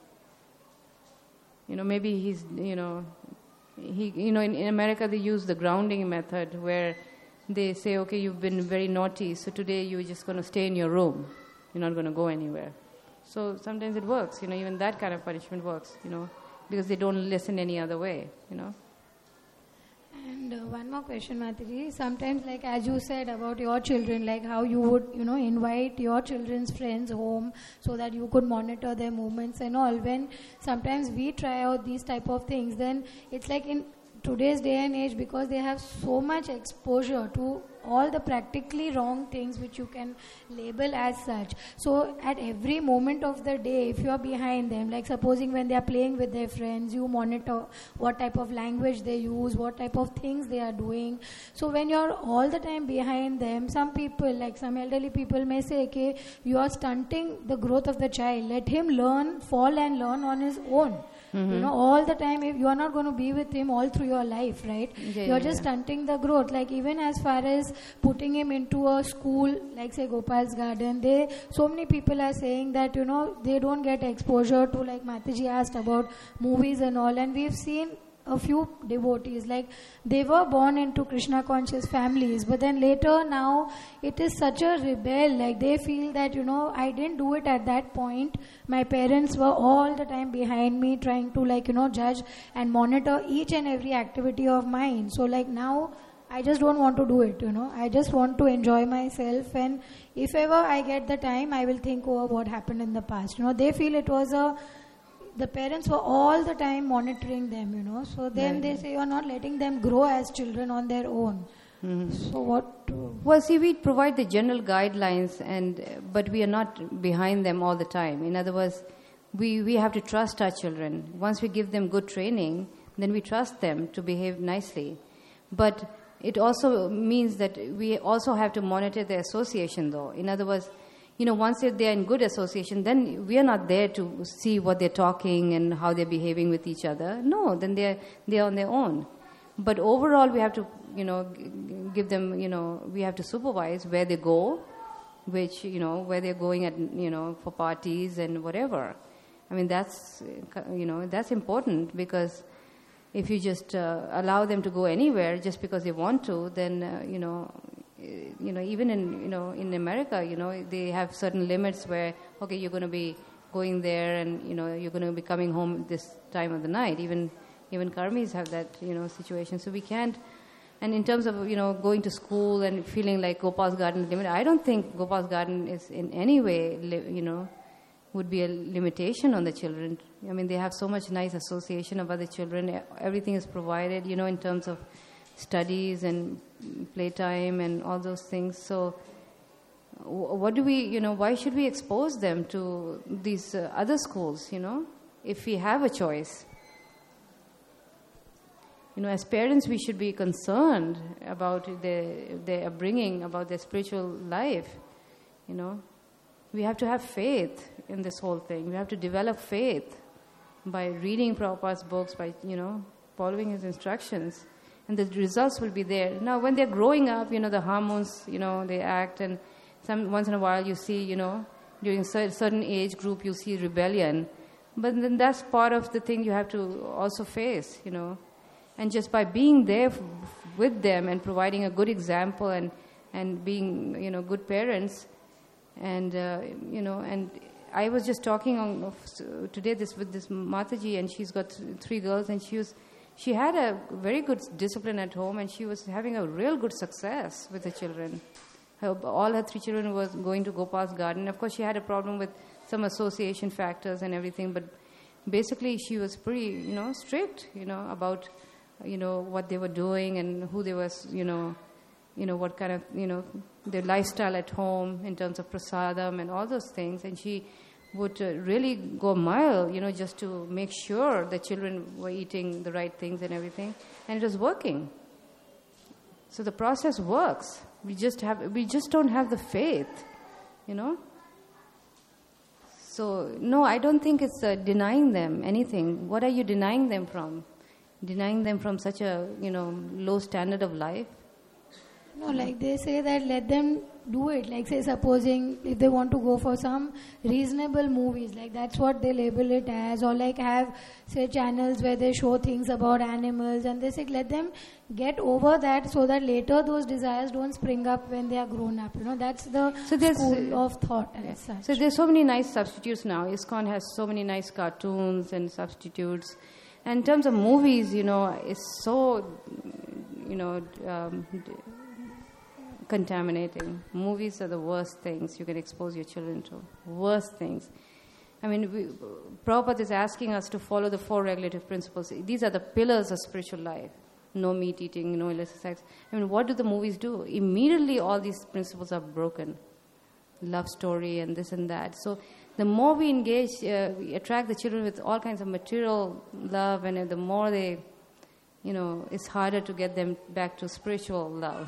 Maybe he's, in America they use the grounding method where they say, okay, you've been very naughty, so today you're just going to stay in your room. You're not going to go anywhere. So sometimes it works, even that kind of punishment works, because they don't listen any other way, And one more question, Mataji. Sometimes, like as you said about your children, like how you would, invite your children's friends home so that you could monitor their movements and all. When sometimes we try out these type of things, then it's like in today's day and age, because they have so much exposure to all the practically wrong things which you can label as such. So at every moment of the day, if you are behind them, like supposing when they are playing with their friends, you monitor what type of language they use, what type of things they are doing. So when you are all the time behind them, some people, like some elderly people may say, okay, you are stunting the growth of the child. Let him fall and learn on his own. Mm-hmm. All the time, if you are not going to be with him all through your life, right? You're just stunting the growth. Like even as far as putting him into a school, like say Gopal's Garden, so many people are saying that, they don't get exposure to, like Mataji asked about movies and all. And we've seen a few devotees, like they were born into Krishna conscious families, but then later now it is such a rebel, like they feel that, I didn't do it at that point. My parents were all the time behind me trying to judge and monitor each and every activity of mine. So like now I just don't want to do it, I just want to enjoy myself, and if ever I get the time, I will think over what happened in the past. They feel it was the parents were all the time monitoring them, so then they say you're not letting them grow as children on their own. Mm-hmm. So what? Well, see, we provide the general guidelines, but we are not behind them all the time. In other words, we have to trust our children. Once we give them good training, then we trust them to behave nicely. But it also means that we also have to monitor the association, though. In other words, once they're in good association, then we are not there to see what they're talking and how they're behaving with each other. No, then they're on their own. But overall, we have to, give them, we have to supervise where they go, where they're going at, for parties and whatever. I mean, that's important, because if you just allow them to go anywhere just because they want to, then, even in America, they have certain limits where, okay, you're going to be going there and, you're going to be coming home this time of the night. Even Karmis have that, situation. So we can't, and in terms of, going to school and feeling like Gopal's Garden is limited, I don't think Gopal's Garden is in any way, would be a limitation on the children. I mean, they have so much nice association of other children. Everything is provided, in terms of studies and playtime and all those things. So what do we, why should we expose them to these other schools, if we have a choice? As parents, we should be concerned about their upbringing, about their spiritual life, We have to have faith in this whole thing. We have to develop faith by reading Prabhupada's books, by, following his instructions. And the results will be there. Now, when they're growing up, the hormones, they act, and once in a while you see, during a certain age group, you see rebellion. But then that's part of the thing you have to also face, And just by being there with them and providing a good example and being, good parents, and, and I was just talking today with this Mataji, and she's got 3 girls, and she had a very good discipline at home, and she was having a real good success with the children. All her 3 children was going to Gopal's garden. Of course, she had a problem with some association factors and everything, but basically she was pretty, strict, about, what they were doing and who they was, what kind of, their lifestyle at home in terms of prasadam and all those things. And she would really go a mile, just to make sure the children were eating the right things and everything. And it was working. So the process works. We just don't have the faith, So, no, I don't think it's denying them anything. What are you denying them from? Denying them from such a, low standard of life? No, like they say that let them do it. Like say supposing if they want to go for some reasonable movies, like that's what they label it as, or like have say channels where they show things about animals, and they say let them get over that so that later those desires don't spring up when they are grown up. That's the school of thought as such. So there's so many nice substitutes now. ISKCON has so many nice cartoons and substitutes. And in terms of movies, it's so, contaminating. Movies are the worst things you can expose your children to. Worst things. I mean, Prabhupada is asking us to follow the 4 regulative principles. These are the pillars of spiritual life. No meat eating, no illicit sex. I mean, what do the movies do? Immediately all these principles are broken. Love story and this and that. So the more we engage, we attract the children with all kinds of material love, and the more they, it's harder to get them back to spiritual love,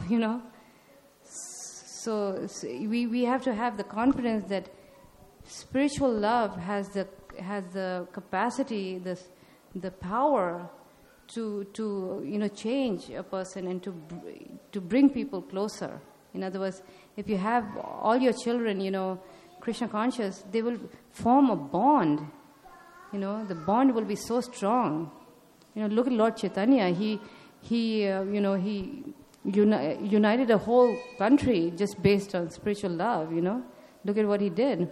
So we have to have the confidence that spiritual love has the capacity, the power to change a person and to bring people closer. In other words, if you have all your children, Krishna conscious, they will form a bond. The bond will be so strong. Look at Lord Chaitanya. He united a whole country just based on spiritual love. Look at what he did.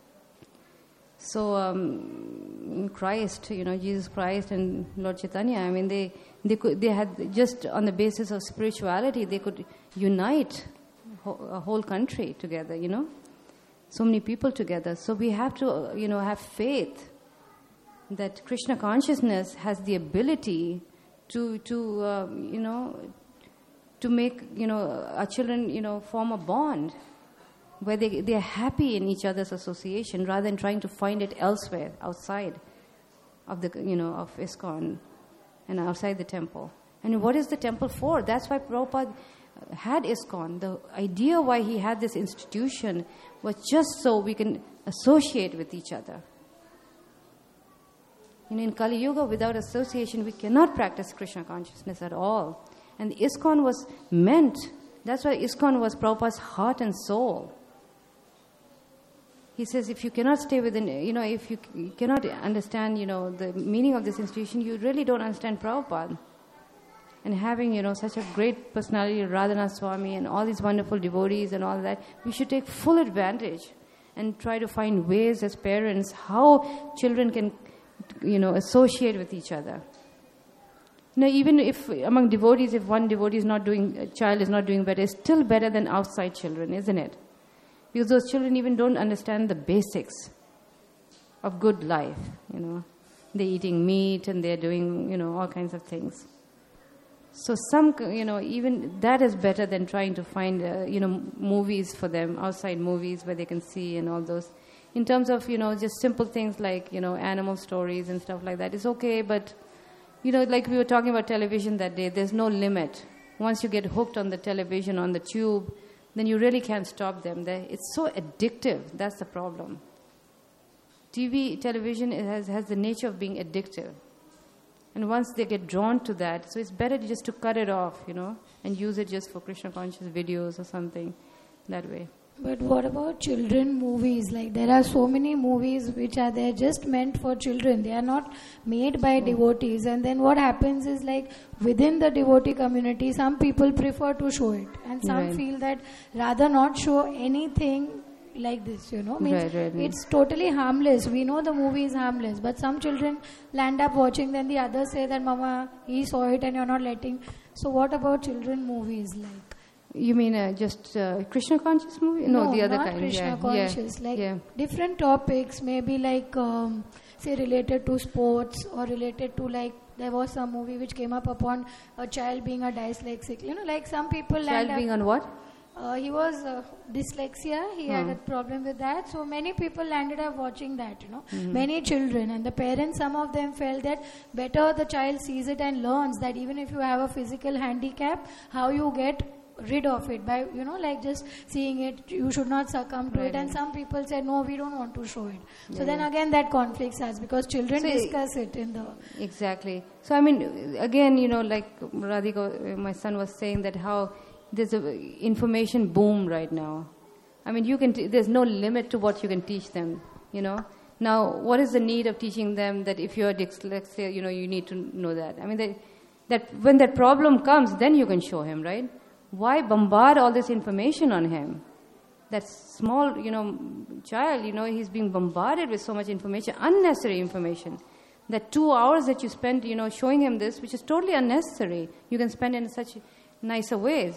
So Christ, Jesus Christ and Lord Chaitanya, I mean, they had just on the basis of spirituality, they could unite a whole country together, so many people together. So we have to, have faith that Krishna consciousness has the ability to make, our children, form a bond where they are happy in each other's association rather than trying to find it elsewhere, outside of the, of ISKCON and outside the temple. And what is the temple for? That's why Prabhupada had ISKCON. The idea why he had this institution was just so we can associate with each other. In Kali Yuga, without association, we cannot practice Krishna consciousness at all. And the ISKCON was meant, that's why ISKCON was Prabhupada's heart and soul. He says, if you cannot stay within, if you cannot understand, the meaning of this institution, you really don't understand Prabhupada. And having, such a great personality, Radhanath Swami, and all these wonderful devotees and all that, we should take full advantage and try to find ways as parents how children can, associate with each other. Even if among devotees, if one devotee is not doing, a child is not doing better, it's still better than outside children, isn't it? Because those children even don't understand the basics of good life, They're eating meat and they're doing, all kinds of things. So even that is better than trying to find, movies for them, outside movies where they can see and all those. In terms of, just simple things like, animal stories and stuff like that, it's okay, but, like we were talking about television that day, there's no limit. Once you get hooked on the television, on the tube, then you really can't stop them. It's so addictive. That's the problem. Television has the nature of being addictive. And once they get drawn to that, so it's better just to cut it off, and use it just for Krishna conscious videos or something that way. But what about children movies? Like there are so many movies which are there just meant for children. They are not made by devotees. And then what happens is like within the devotee community, some people prefer to show it. And some feel that rather not show anything, like this, Means Right. it's totally harmless. We know the movie is harmless, but some children land up watching, then the others say that, Mama, he saw it and you're not letting. So what about children movies like? You mean just Krishna conscious movie? No, the other not kind. Krishna conscious. Different topics, maybe like, say, related to sports or related to like, there was some movie which came up upon a child being a dyslexic. Like some people land Child being on what? he was dyslexia. He had a problem with that. So many people landed up watching that, Many children. And the parents, some of them felt that better the child sees it and learns that even if you have a physical handicap, how you get rid of it by, like just seeing it, you should not succumb to it. And some people said, no, we don't want to show it. So then again that conflict starts because children discuss it in the... Exactly. So I mean, again, like Radhika, my son was saying that how there's a information boom right now. I mean, there's no limit to what you can teach them, Now, what is the need of teaching them that if you're dyslexia, you need to know that? I mean, that when that problem comes, then you can show him, right? Why bombard all this information on him? That small, child, he's being bombarded with so much information, unnecessary information. That 2 hours that you spend, showing him this, which is totally unnecessary, you can spend in such nicer ways,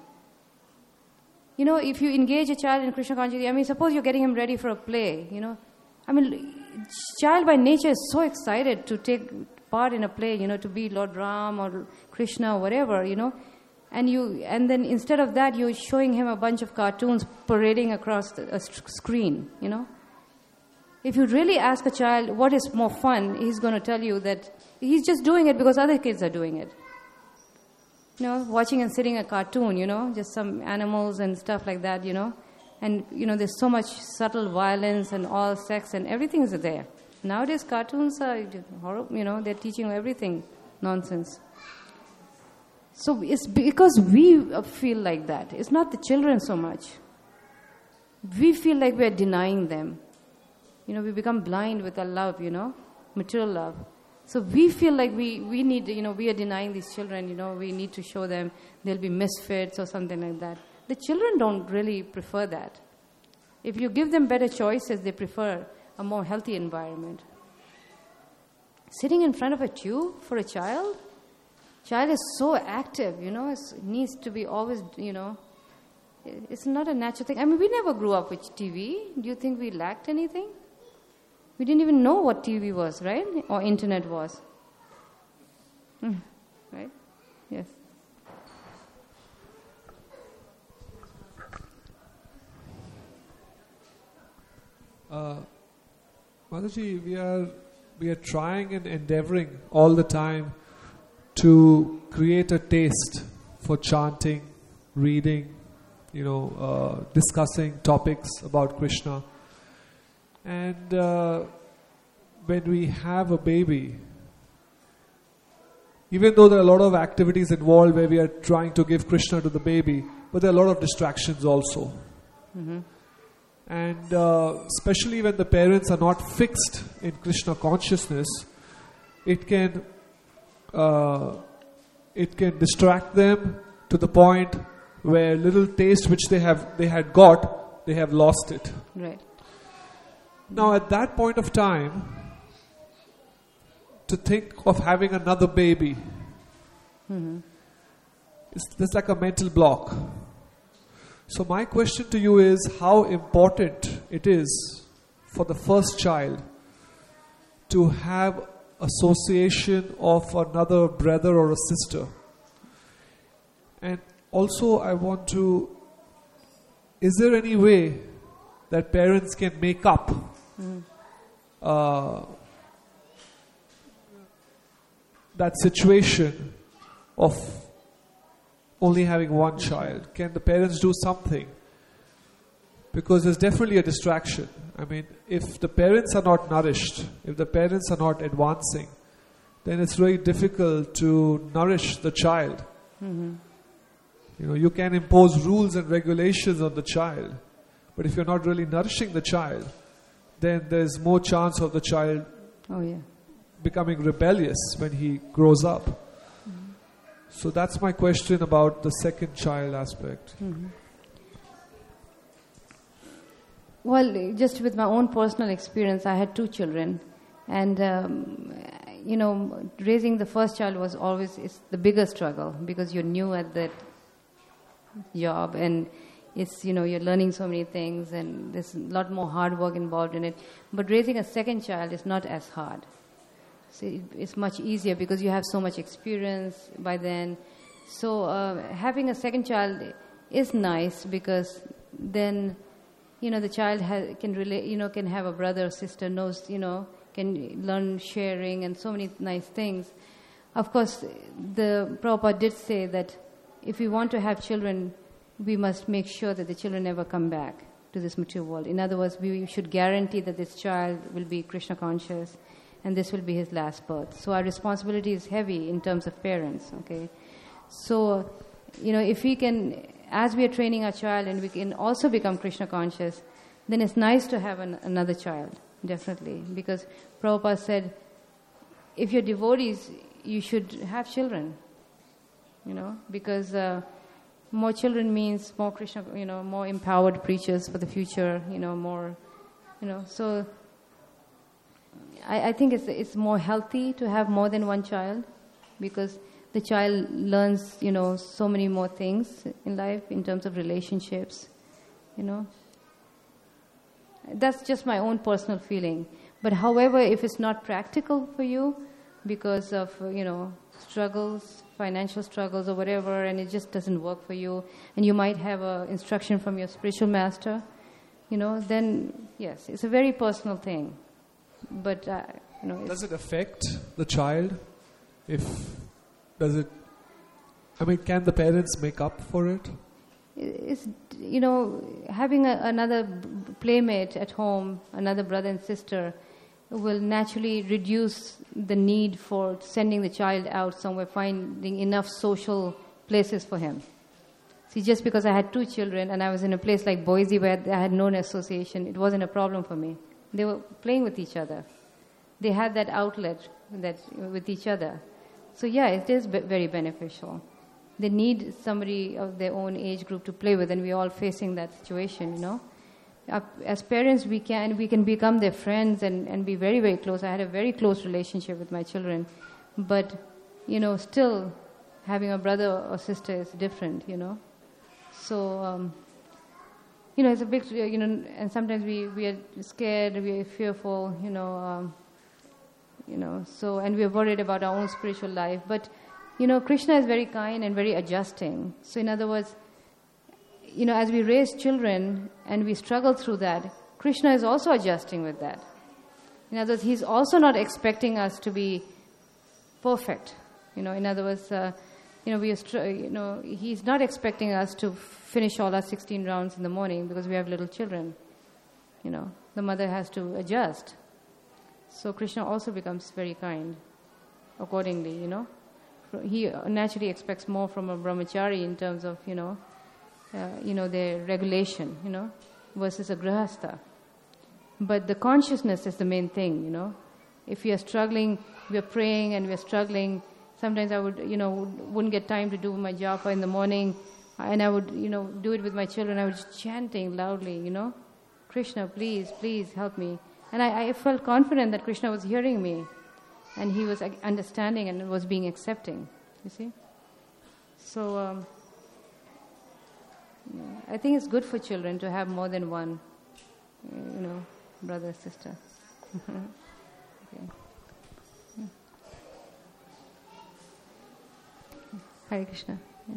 if you engage a child in Krishna consciousness, I mean, suppose you're getting him ready for a play, I mean, child by nature is so excited to take part in a play, to be Lord Ram or Krishna or whatever, And then instead of that, you're showing him a bunch of cartoons parading across a screen, If you really ask a child what is more fun, he's going to tell you that he's just doing it because other kids are doing it. Watching and sitting a cartoon, just some animals and stuff like that, And, there's so much subtle violence and all sex and everything is there. Nowadays, cartoons are horrible, they're teaching everything nonsense. So it's because we feel like that. It's not the children so much. We feel like we're denying them. We become blind with our love, material love. So we feel like we need, we are denying these children, we need to show them they'll be misfits or something like that. The children don't really prefer that. If you give them better choices, they prefer a more healthy environment. Sitting in front of a tube for a child is so active, it needs to be always, it's not a natural thing. I mean, we never grew up with TV. Do you think we lacked anything? We didn't even know what TV was, right? Or internet was. Right? Yes. Mataji, we are trying and endeavoring all the time to create a taste for chanting, reading, discussing topics about Krishna. And when we have a baby, even though there are a lot of activities involved where we are trying to give Krishna to the baby, but there are a lot of distractions also. Mm-hmm. And especially when the parents are not fixed in Krishna consciousness, it can distract them to the point where little taste which they had got, they have lost it. Right. Now at that point of time, to think of having another baby, it's like a mental block. So my question to you is how important it is for the first child to have association of another brother or a sister. And also I want to, is there any way that parents can make up that situation of only having one child? Can the parents do something? Because there's definitely a distraction. I mean, if the parents are not nourished, if the parents are not advancing, then it's very difficult to nourish the child. You can impose rules and regulations on the child, but if you're not really nourishing the child, then there's more chance of the child becoming rebellious when he grows up. So that's my question about the second child aspect. Well, just with my own personal experience, I had 2 children. And, raising the first child was always the biggest struggle because you're new at that job and it's, you're learning so many things and there's a lot more hard work involved in it. But raising a second child is not as hard. So it's much easier because you have so much experience by then. So having a second child is nice because then, the child can relate, can have a brother or sister, knows, can learn sharing and so many nice things. Of course, the Prabhupada did say that if we want to have children, we must make sure that the children never come back to this material world. In other words, we should guarantee that this child will be Krishna conscious and this will be his last birth. So our responsibility is heavy in terms of parents, okay? So, if we can, as we are training our child and we can also become Krishna conscious, then it's nice to have another child, definitely. Because Prabhupada said, if you're devotees, you should have children, because more children means more Krishna, more empowered preachers for the future, more, so I think it's more healthy to have more than one child because the child learns, so many more things in life in terms of relationships, That's just my own personal feeling. But however, if it's not practical for you because of, struggles, financial struggles or whatever, and it just doesn't work for you, and you might have instruction from your spiritual master, then yes, it's a very personal thing. But, does it affect the child? Can the parents make up for it? It's, having another playmate at home, another brother and sister, will naturally reduce the need for sending the child out somewhere, finding enough social places for him. See, just because I had 2 children and I was in a place like Boise where I had no association, it wasn't a problem for me. They were playing with each other. They had that outlet with each other. So yeah, it is very beneficial. They need somebody of their own age group to play with, and we're all facing that situation, As parents, we can become their friends and be very, very close. I had a very close relationship with my children. But, still having a brother or sister is different, So, it's a big, and sometimes we are scared, we are fearful, so, and we are worried about our own spiritual life. But, Krishna is very kind and very adjusting. So, in other words, as we raise children and we struggle through that, Krishna is also adjusting with that. In other words, he's also not expecting us to be perfect. In other words, he's not expecting us to finish all our 16 rounds in the morning because we have little children. The mother has to adjust. So Krishna also becomes very kind accordingly, He naturally expects more from a brahmachari in terms of, their regulation, versus a grihastha. But the consciousness is the main thing, If we are struggling, we are praying and we are struggling. Sometimes I would, wouldn't get time to do my japa in the morning, and I would, do it with my children. I was chanting loudly, Krishna, please, please help me. And I felt confident that Krishna was hearing me, and he was understanding and was being accepting, you see. So I think it's good for children to have more than one, brother, sister. Okay. Hare Krishna. Yeah.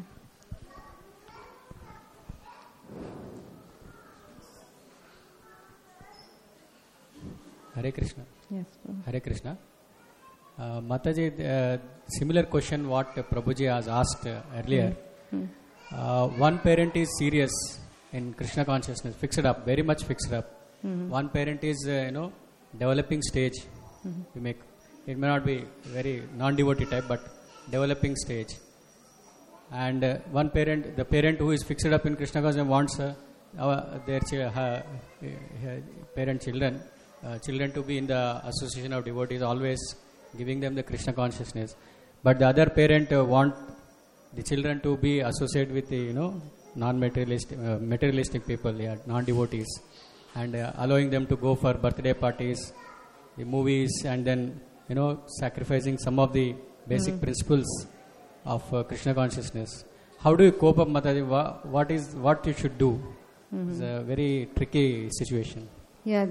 Hare Krishna. Yes. Hare Krishna. Mataji, similar question what Prabhuji has asked earlier. One parent is serious in Krishna consciousness, fixed up, very much fixed up. One parent is, developing stage. You make it may not be very non-devotee type, but developing stage. And one parent, the parent who is fixed up in Krishna consciousness wants their parent children to be in the association of devotees, always giving them the Krishna consciousness. But the other parent want the children to be associated with the materialistic people, non-devotees. and allowing them to go for birthday parties, the movies, and then, sacrificing some of the basic principles of Krishna consciousness. How do you cope up, Mataji? What you should do? It's a very tricky situation. Yeah,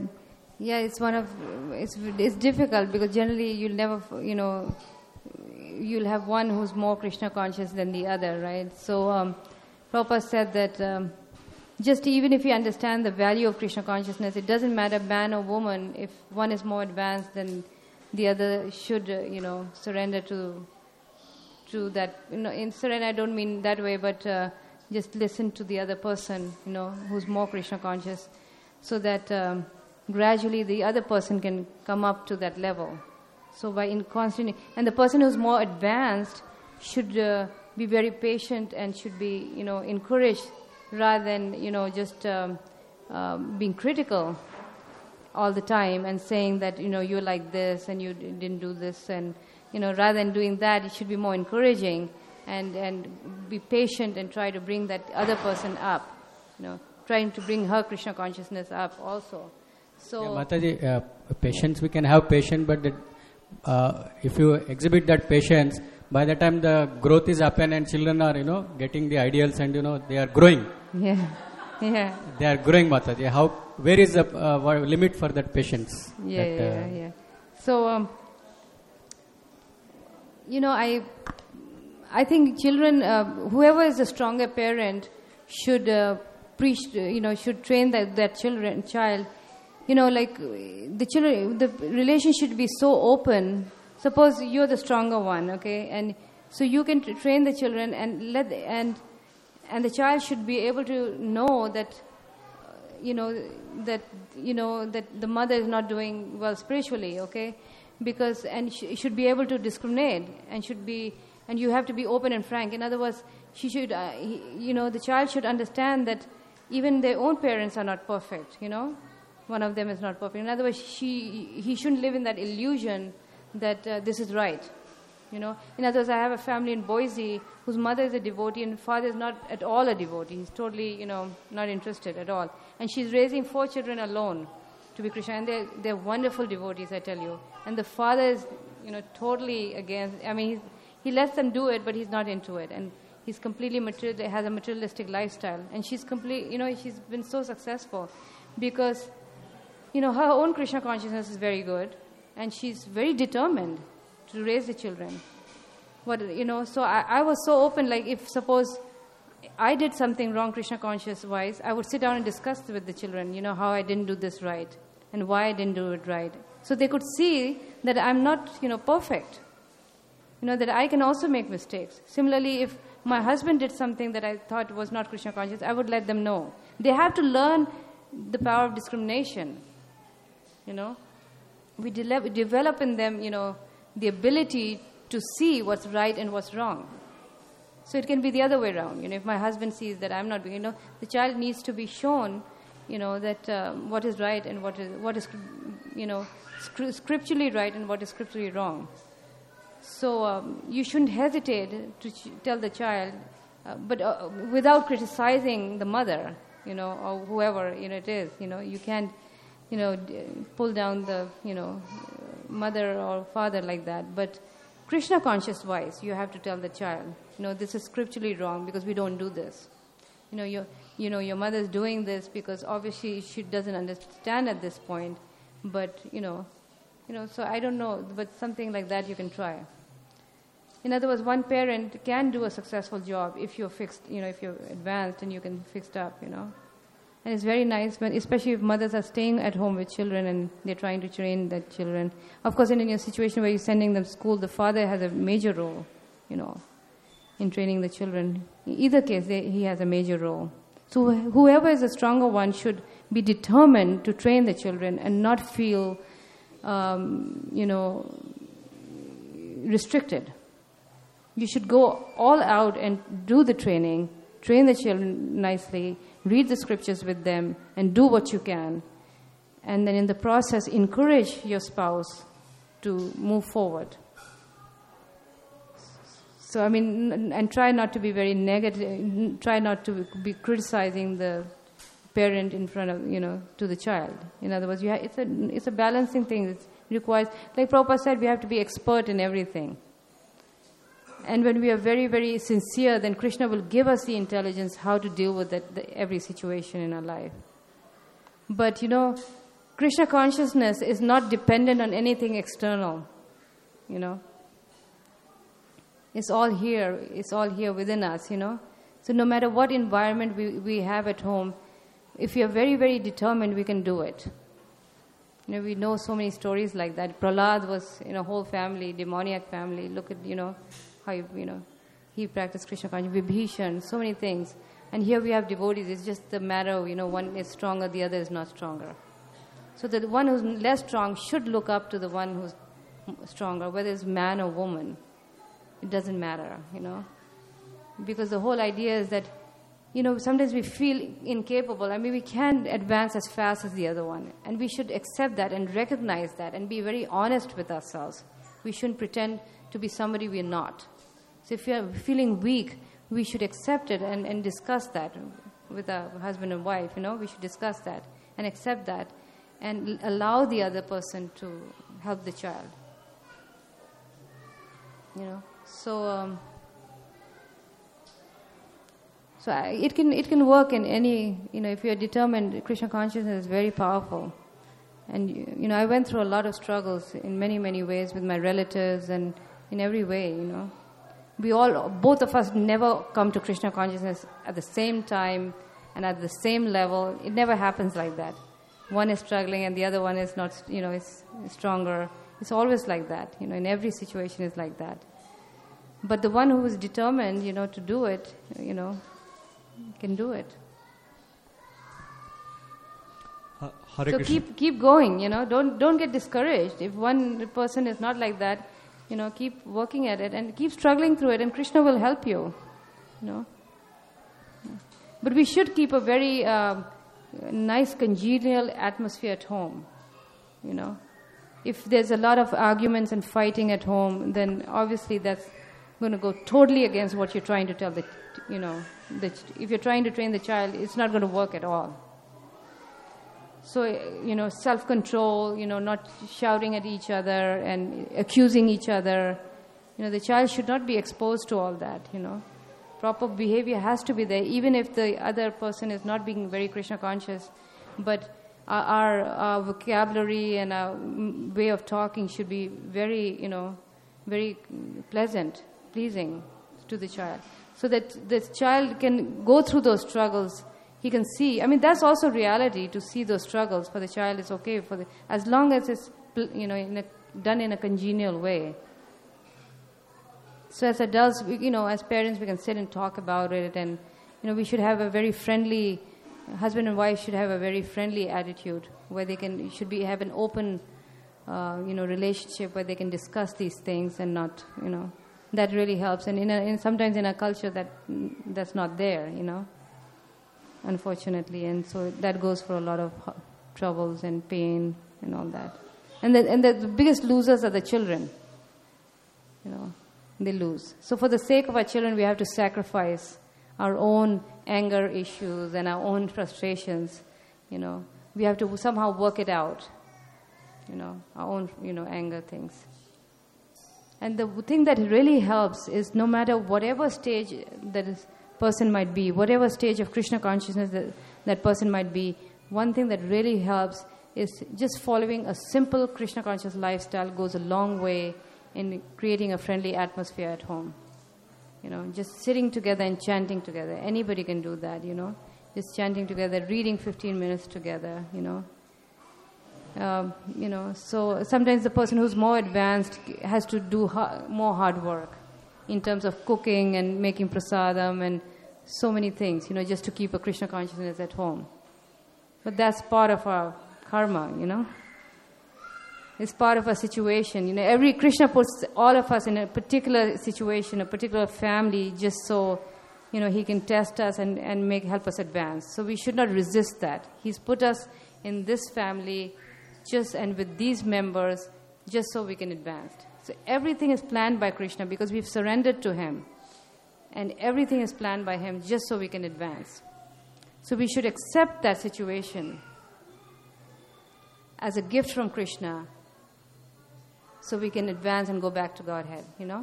it's difficult because generally you'll never, you'll have one who's more Krishna conscious than the other, right? So Prabhupada said that just even if you understand the value of Krishna consciousness, it doesn't matter man or woman. If one is more advanced, then the other should, surrender to that. In surrender, I don't mean that way, but just listen to the other person, who's more Krishna conscious, so that gradually the other person can come up to that level. So and the person who's more advanced should be very patient and should be, encouraged rather than, just being critical all the time and saying that, you're like this and you didn't do this, and, rather than doing that, it should be more encouraging and be patient and try to bring that other person up, trying to bring her Krishna consciousness up also. So, Mataji, patience, we can have patience, but if you exhibit that patience, by the time the growth is happen and children are, getting the ideals and, they are growing. Yeah. They are growing, Mataji. Where is the limit for that patience? Yeah. So, I think children, whoever is a stronger parent should should train that child. The relation should be so open. Suppose you're the stronger one, okay, and so you can train the children and the child should be able to know that, that the mother is not doing well spiritually, okay, because should be able to discriminate and you have to be open and frank. In other words, she should, the child should understand that even their own parents are not perfect, One of them is not perfect. In other words, he shouldn't live in that illusion that this is right, In other words, I have a family in Boise whose mother is a devotee and father is not at all a devotee. He's totally, not interested at all. And she's raising 4 children alone to be Krishna. And they're wonderful devotees, I tell you. And the father is, totally against. I mean, he lets them do it, but he's not into it. And he's completely has a materialistic lifestyle. And she's she's been so successful because, her own Krishna consciousness is very good. And she's very determined to raise the children. So I was so open, like if suppose I did something wrong Krishna conscious wise, I would sit down and discuss with the children, how I didn't do this right and why I didn't do it right. So they could see that I'm not, perfect. That I can also make mistakes. Similarly, if my husband did something that I thought was not Krishna conscious, I would let them know. They have to learn the power of discrimination, We develop in them, the ability to see what's right and what's wrong. So it can be the other way around. If my husband sees that I'm not doing, the child needs to be shown, that what is right and what is scripturally right and what is scripturally wrong. So you shouldn't hesitate to tell the child, but without criticizing the mother, or whoever it is. You can't, pull down the, mother or father like that. But Krishna conscious wise, you have to tell the child, this is scripturally wrong because we don't do this. Your mother's doing this because obviously she doesn't understand at this point. But so I don't know, but something like that you can try. In other words, one parent can do a successful job if you're fixed, if you're advanced and you can fix it up, And it's very nice, especially if mothers are staying at home with children and they're trying to train their children. Of course, in a situation where you're sending them to school, the father has a major role, in training the children. In either case, he has a major role. So whoever is a stronger one should be determined to train the children and not feel, restricted. You should go all out and do the training, train the children nicely, read the scriptures with them, and do what you can. And then in the process, encourage your spouse to move forward. So, and try not to be very negative, try not to be criticizing the parent in front of, to the child. In other words, it's a balancing thing. It requires, like Prabhupada said, we have to be expert in everything. And when we are very, very sincere, then Krishna will give us the intelligence how to deal with every situation in our life. But, Krishna consciousness is not dependent on anything external, It's all here. It's all here within us, So no matter what environment we have at home, if we are very, very determined, we can do it. We know so many stories like that. Prahlad was in a whole family, demoniac family. Look at, how, he practiced Krishna consciousness. Vibhishan, so many things. And here we have devotees. It's just the matter of, one is stronger, the other is not stronger. So the one who's less strong should look up to the one who's stronger, whether it's man or woman. It doesn't matter, Because the whole idea is that, sometimes we feel incapable. We can't advance as fast as the other one. And we should accept that and recognize that and be very honest with ourselves. We shouldn't pretend to be somebody we're not. So if you're feeling weak, we should accept it and discuss that with our husband and wife, We should discuss that and accept that and allow the other person to help the child. So it can work in any, if you're determined. Krishna consciousness is very powerful. And, I went through a lot of struggles in many, many ways with my relatives and in every way, both of us never come to Krishna consciousness at the same time and at the same level. It never happens like that. One is struggling and the other one is not, is stronger. It's always like that, in every situation is like that. But the one who is determined, to do it, can do it. Hare so Krishna. keep going, don't get discouraged. If one person is not like that, keep working at it and keep struggling through it, and Krishna will help you, But we should keep a very nice congenial atmosphere at home, If there's a lot of arguments and fighting at home, then obviously that's going to go totally against what you're trying to tell if you're trying to train the child, it's not going to work at all. So, self-control, not shouting at each other and accusing each other. The child should not be exposed to all that, Proper behavior has to be there, even if the other person is not being very Krishna conscious. But our vocabulary and our way of talking should be very, very pleasing to the child. So that the child can go through those struggles. He can see. That's also reality, to see those struggles. For the child, it's okay as long as it's done in a congenial way. So as adults, as parents, we can sit and talk about it, and we should have a very friendly husband and wife should have a very friendly attitude where they have an open, relationship where they can discuss these things and not, that really helps. And sometimes in our culture that's not there, unfortunately, and so that goes for a lot of troubles and pain and all that. And the biggest losers are the children. They lose. So for the sake of our children, we have to sacrifice our own anger issues and our own frustrations. We have to somehow work it out. Our own, anger things. And the thing that really helps is, no matter whatever stage that is person might be, whatever stage of Krishna consciousness that person might be, one thing that really helps is just following a simple Krishna conscious lifestyle goes a long way in creating a friendly atmosphere at home. Just sitting together and chanting together. Anybody can do that, Just chanting together, reading 15 minutes together, So sometimes the person who's more advanced has to do more hard work in terms of cooking and making prasadam and so many things, just to keep a Krishna consciousness at home. But that's part of our karma, It's part of our situation. Every Krishna puts all of us in a particular situation, a particular family, just so, he can test us and help us advance. So we should not resist that. He's put us in this family and with these members, just so we can advance. So everything is planned by Krishna because we've surrendered to Him. And everything is planned by Him just so we can advance. So we should accept that situation as a gift from Krishna, so we can advance and go back to Godhead,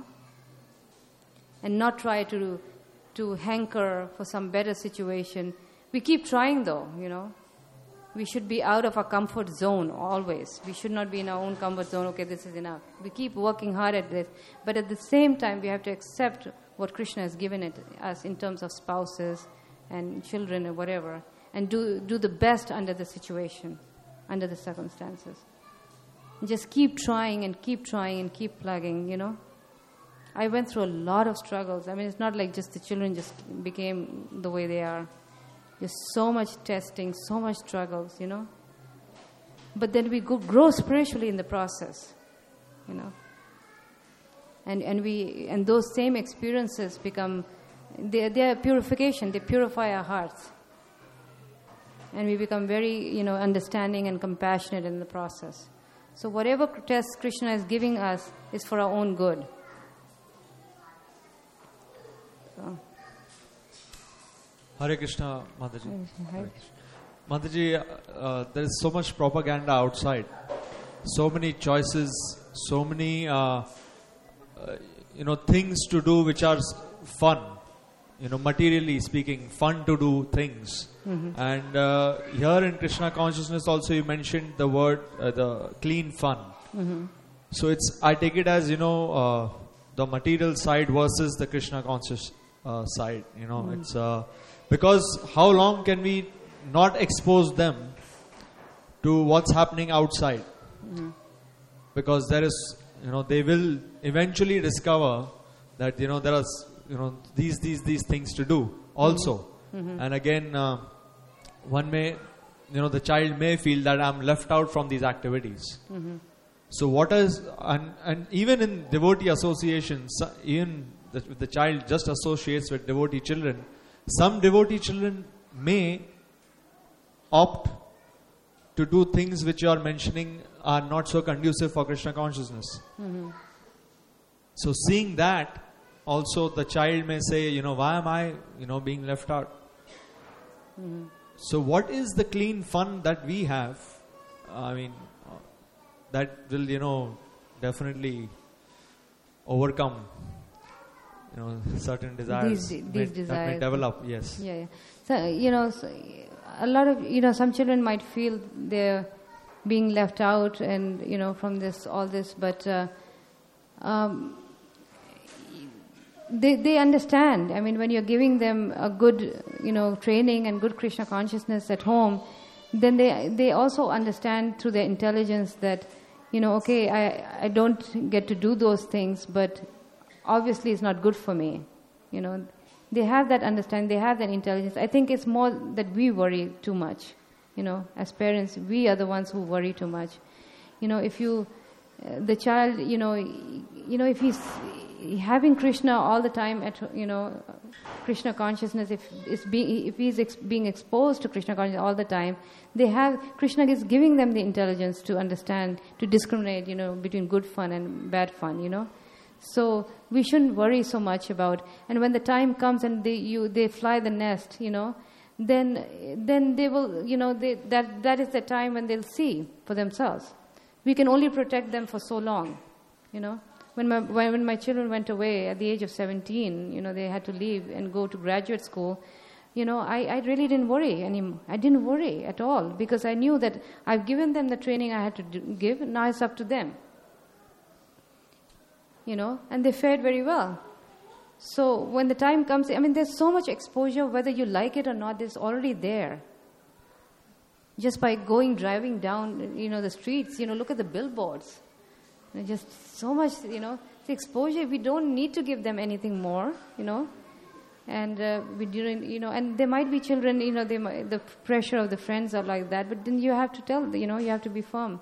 and not try to hanker for some better situation. We keep trying though, We should be out of our comfort zone always. We should not be in our own comfort zone, okay, this is enough. We keep working hard at this, but at the same time we have to accept what Krishna has given us in terms of spouses and children or whatever, and do the best under the situation, under the circumstances. Just keep trying and keep plugging, I went through a lot of struggles. I mean, it's not like just the children just became the way they are. There's so much testing, so much struggles, But then we grow spiritually in the process, And those same experiences become, they're purification. They purify our hearts. And we become very, understanding and compassionate in the process. So whatever test Krishna is giving us is for our own good. So. Hare Krishna, Mataji. Mataji, there is so much propaganda outside. So many choices, so many, things to do which are fun. Materially speaking, fun to do things. Mm-hmm. And here in Krishna consciousness also you mentioned the word, the clean fun. Mm-hmm. So I take it as, the material side versus the Krishna conscious side. Mm-hmm. It's because how long can we not expose them to what's happening outside? Mm-hmm. Because there is, they will eventually discover that, there are, these things to do also. Mm-hmm. And again, one may, the child may feel that I'm left out from these activities. Mm-hmm. So what is, and even in devotee associations, even the child just associates with devotee children, some devotee children may opt to do things which you are mentioning are not so conducive for Krishna consciousness. Mm-hmm. So seeing that, also the child may say, why am I, being left out? Mm-hmm. So what is the clean fun that we have? That will, definitely overcome, certain desires. These desires. That may develop, yes. Yeah. So, a lot of, some children might feel they're being left out and, from all this, but they understand. I mean, when you're giving them a good, training and good Krishna consciousness at home, then they also understand through their intelligence that, okay, I don't get to do those things, but obviously it's not good for me. They have that understanding, they have that intelligence. I think it's more that we worry too much. As parents, we are the ones who worry too much. If the child, if he's having Krishna all the time at, Krishna consciousness, if he's being exposed to Krishna consciousness all the time, Krishna is giving them the intelligence to understand, to discriminate, between good fun and bad fun, So we shouldn't worry so much about, and when the time comes and they fly the nest, then they will, that is the time when they'll see for themselves. We can only protect them for so long, When my children went away at the age of 17, they had to leave and go to graduate school, I really didn't worry anymore. I didn't worry at all because I knew that I've given them the training I had to give, now it's up to them. And they fared very well. So when the time comes, there's so much exposure, whether you like it or not, it's already there. Just by driving down, the streets, look at the billboards. Just so much, the exposure. We don't need to give them anything more, And we didn't, and there might be children, the pressure of the friends are like that, but then you have to tell, you have to be firm.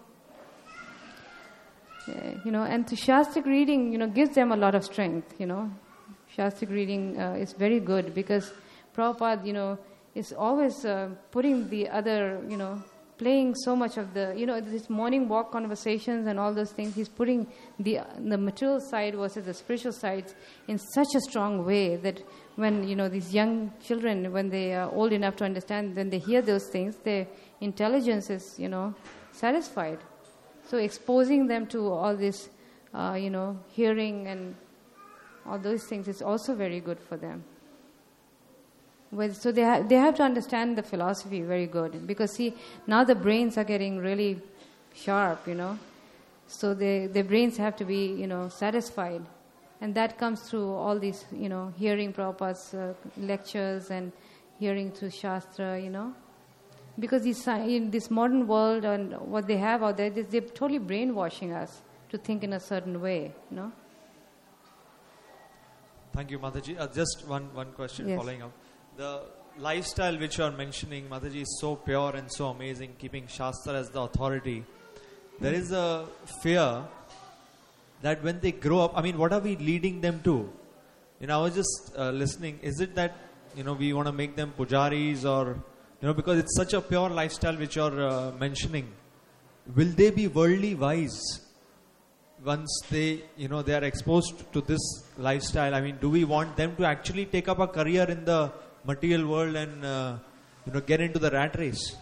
And the Shastic reading, gives them a lot of strength, Shastic reading is very good because Prabhupada, is always putting the other, playing so much of the, this morning walk conversations and all those things. He's putting the material side versus the spiritual sides in such a strong way that when, these young children, when they are old enough to understand, when they hear those things, their intelligence is, satisfied. So exposing them to all this, hearing and all those things is also very good for them. So they have to understand the philosophy very good, because see, now the brains are getting really sharp, so their brains have to be, satisfied, and that comes through all these, hearing Prabhupada's lectures and hearing through Shastra, because in this modern world and what they have out there, they're totally brainwashing us to think in a certain way, Thank you, Mataji. Just one question following up. The lifestyle which you are mentioning, Mataji, is so pure and so amazing, keeping Shastra as the authority. There is a fear that when they grow up, what are we leading them to? I was just listening. Is it that, we want to make them pujaris or, because it's such a pure lifestyle which you're mentioning. Will they be worldly wise once they, they are exposed to this lifestyle? Do we want them to actually take up a career in the material world and get into the rat race?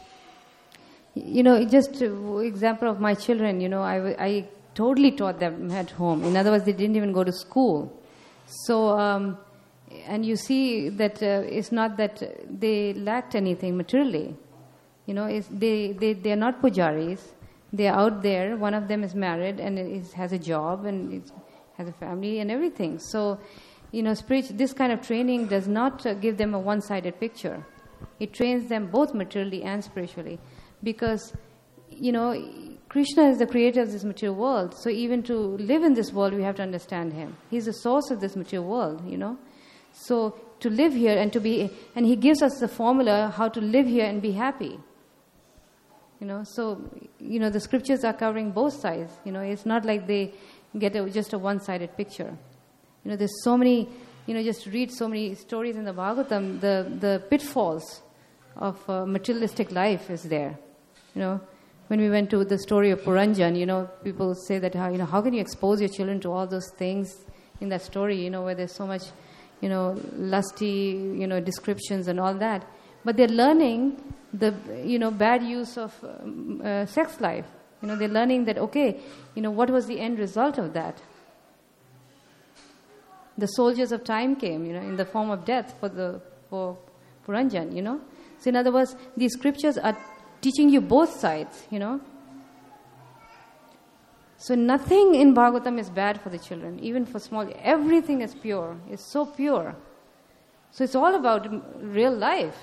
Just example of my children, I totally taught them at home. In other words, they didn't even go to school. So, and you see that it's not that they lacked anything materially. They are not pujaris. They are out there. One of them is married and has a job and has a family and everything. So, this kind of training does not give them a one-sided picture. It trains them both materially and spiritually, because, Krishna is the creator of this material world. So even to live in this world, we have to understand him. He's the source of this material world, So to live here and and he gives us the formula how to live here and be happy. So, the scriptures are covering both sides. It's not like they get just a one-sided picture. There's so many, just read so many stories in the Bhagavatam, the pitfalls of materialistic life is there. When we went to the story of Puranjan, people say that, how can you expose your children to all those things in that story, where there's so much, lusty, descriptions and all that. But they're learning the, bad use of sex life. They're learning that, okay, what was the end result of that? The soldiers of time came, in the form of death for Puranjan, So in other words, these scriptures are teaching you both sides, So nothing in Bhagavatam is bad for the children, even for small. Everything is pure. It's so pure. So it's all about real life,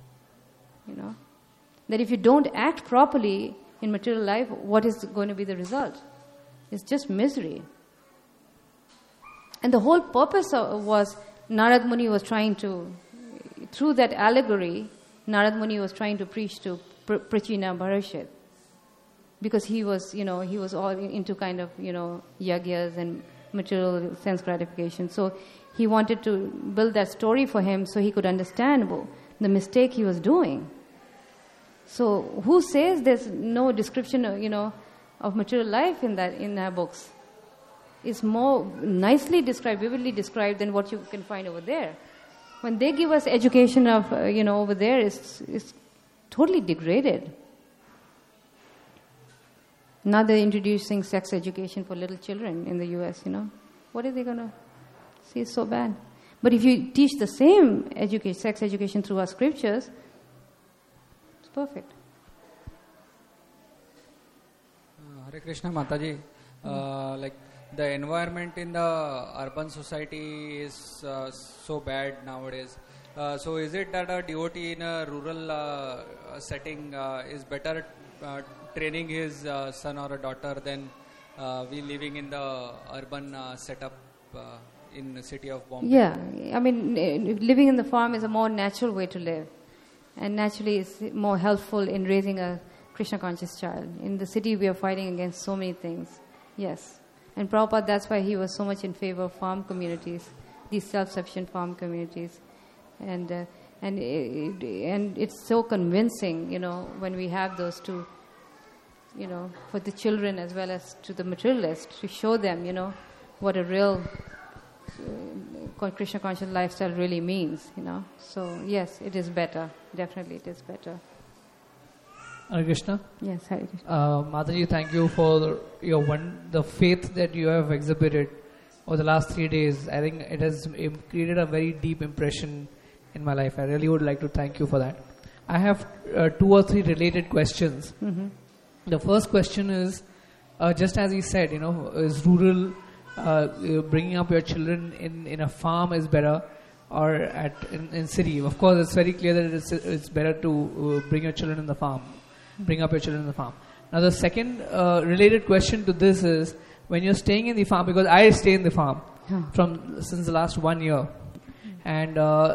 That if you don't act properly in material life, what is going to be the result? It's just misery. And the whole purpose was Narad Muni was trying to, through that allegory, Narad Muni was trying to preach to Prachina Bharashit. Because he was all into kind of, yagyas and material sense gratification. So he wanted to build that story for him so he could understand the mistake he was doing. So who says there's no description, of material life in our books? It's more nicely described, vividly described than what you can find over there. When they give us education of, over there, it's totally degraded. Now they're introducing sex education for little children in the US, What are they going to see? It's so bad. But if you teach the same sex education through our scriptures, it's perfect. Hare Krishna, Mataji. The environment in the urban society is so bad nowadays. So is it that a devotee in a rural setting is better training his son or a daughter than we living in the urban setup in the city of Bombay? Yeah, living in the farm is a more natural way to live. And naturally it's more helpful in raising a Krishna conscious child. In the city we are fighting against so many things. Yes. And Prabhupada, that's why he was so much in favor of farm communities, these self-sufficient farm communities. And And it's so convincing, when we have those two, for the children as well as to the materialists, to show them, what a real Krishna conscious lifestyle really means, So yes, it is better. Definitely, it is better. Hare Krishna. Yes, Hare Krishna. Mataji, thank you for the faith that you have exhibited over the last 3 days. I think it has created a very deep impression in my life. I really would like to thank you for that. I have 2 or 3 related questions. Mm-hmm. The first question is, just as he said, is rural, bringing up your children in a farm is better, or in city? Of course, it's very clear that it's better to bring your children in the farm, bring up your children in the farm. Now, the second related question to this is, when you're staying in the farm, because I stay in the farm since the last 1 year, and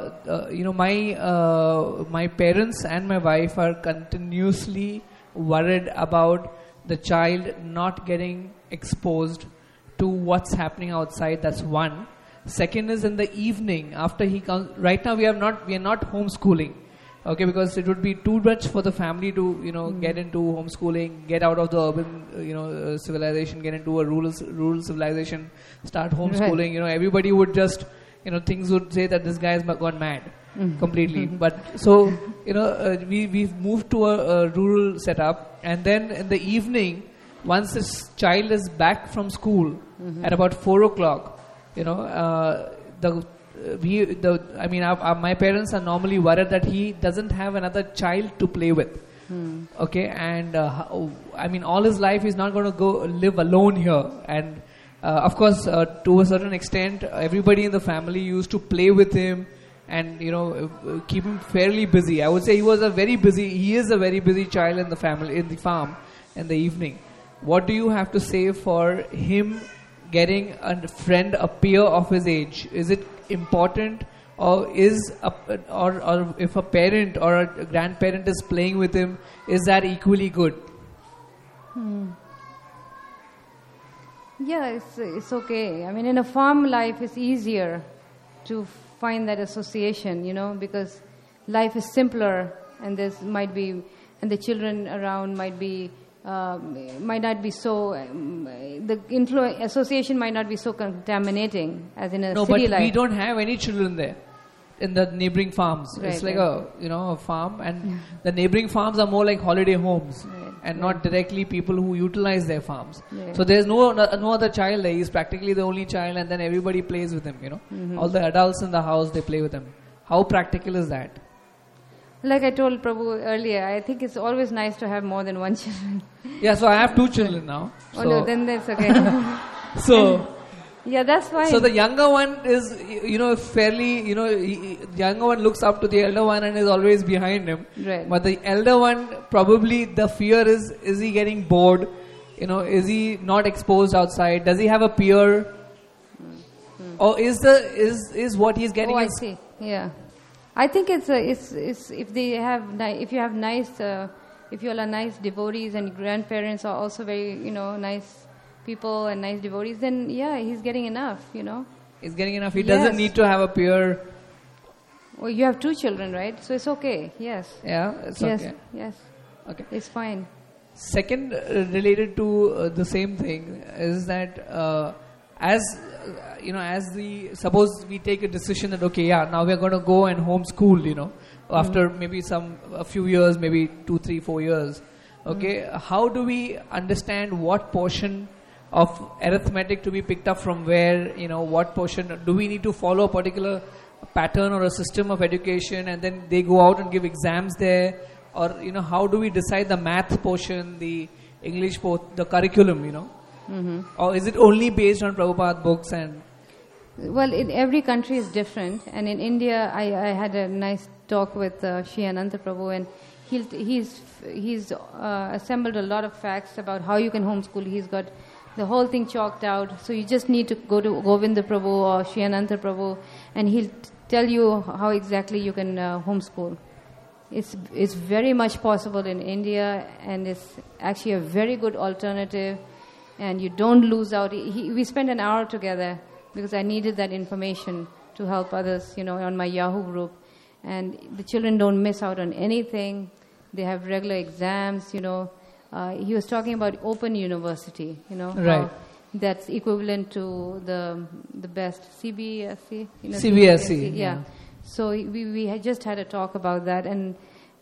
my parents and my wife are continuously worried about the child not getting exposed to what's happening outside. That's one. Second is, in the evening after he comes. Right now we are not homeschooling, okay, because it would be too much for the family to get into homeschooling, get out of the urban civilization, get into a rural civilization, start homeschooling. Right. Everybody would just things would say that this guy has gone mad completely. But so we've moved to a rural setup, and then in the evening, once this child is back from school at about 4 o'clock, my parents are normally worried that he doesn't have another child to play with. Okay, and all his life he's not going to go live alone here. And of course, to a certain extent, everybody in the family used to play with him and keep him fairly busy. I would say he is a very busy child in the family, in the farm, in the evening. What do you have to say for him getting a friend, a peer of his age? Is it important, or or if a parent or a grandparent is playing with him, is that equally good? Yeah, it's okay. I mean, in a farm life, it's easier to find that association, because life is simpler, and the children around might not be so. The association might not be so contaminating as in a city life. No, but we don't have any children there in the neighboring farms. Right, it's like a farm, and the neighboring farms are more like holiday homes. And not directly people who utilize their farms. Yeah. So there's no other child there. He's practically the only child, and then everybody plays with him. All the adults in the house, they play with him. How practical is that? Like I told Prabhu earlier, I think it's always nice to have more than one children. Yeah, so I have 2 children now. Oh no, then that's okay. Yeah, that's fine. So the younger one is, fairly, the younger one looks up to the elder one and is always behind him. Right. But the elder one, probably the fear is he getting bored? Is he not exposed outside? Does he have a peer? Or is what he's getting? Oh, I see. Yeah, I think it's if you have nice, if you all are nice devotees and grandparents are also very nice people and nice devotees, then he's getting enough, He's getting enough. He doesn't need to have a peer. Well, you have 2 children, right? So it's okay. Yes. Yeah, it's okay. Yes. Okay. It's fine. Second, related to the same thing, is that suppose we take a decision that now we are going to go and homeschool, after maybe a few years, maybe 2, 3, 4 years. Okay, how do we understand what portion of arithmetic to be picked up from where, what portion, do we need to follow a particular pattern or a system of education and then they go out and give exams there, or, how do we decide the math portion, the English the curriculum, or is it only based on Prabhupada books? And well, in every country is different, and in India, I had a nice talk with Shri Ananta Prabhu, and he's assembled a lot of facts about how you can homeschool. He's got the whole thing chalked out. So you just need to go to Govinda Prabhu or Shri Ananta Prabhu, and he'll tell you how exactly you can homeschool. It's very much possible in India, and it's actually a very good alternative, and you don't lose out. We spent an hour together because I needed that information to help others, on my Yahoo group. and the children don't miss out on anything. They have regular exams, you know. He was talking about open university, you know. Right. That's equivalent to the best CBSE. You know, CBSE, yeah. So we had just had a talk about that, and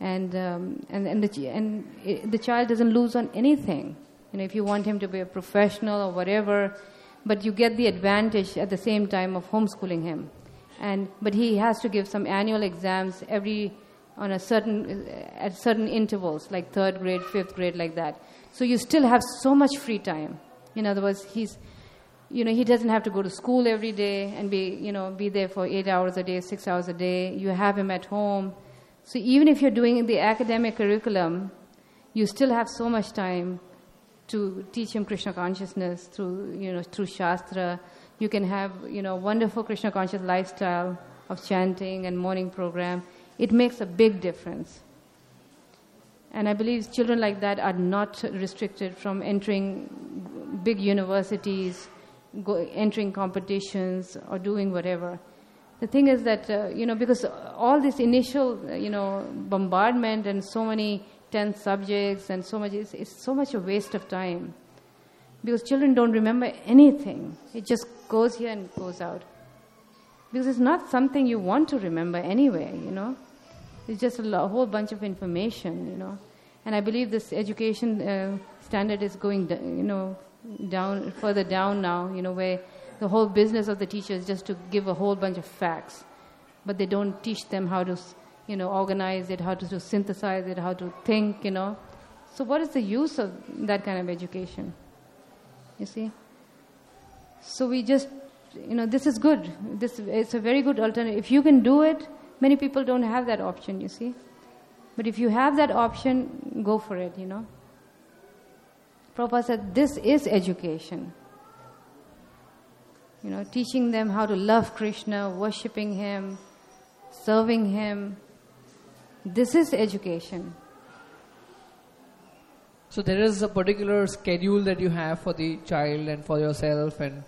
the child doesn't lose on anything. You know, if you want him to be a professional or whatever, but you get the advantage at the same time of homeschooling him. But he has to give some annual exams at certain intervals, like 3rd grade, 5th grade, like that. So you still have so much free time. In other words, he doesn't have to go to school every day and be there for 8 hours a day, 6 hours a day. You have him at home. So even if you're doing the academic curriculum, you still have so much time to teach him Krishna consciousness through Shastra. You can have, wonderful Krishna conscious lifestyle of chanting and morning program. It makes a big difference. And I believe children like that are not restricted from entering big universities, entering competitions, or doing whatever. The thing is that, because all this initial, bombardment and so many 10 subjects and so much, it's so much a waste of time. Because children don't remember anything. It just goes here and goes out. Because it's not something you want to remember anyway, It's just a whole bunch of information, And I believe this education standard is going, further down now, where the whole business of the teacher is just to give a whole bunch of facts. But they don't teach them how to, organize it, how to synthesize it, how to think, So what is the use of that kind of education? You see? So we just, this is good. It's a very good alternative. If you can do it, many people don't have that option, you see. But if you have that option, go for it, Prabhupada said, this is education. Teaching them how to love Krishna, worshipping Him, serving Him. This is education. So there is a particular schedule that you have for the child and for yourself, and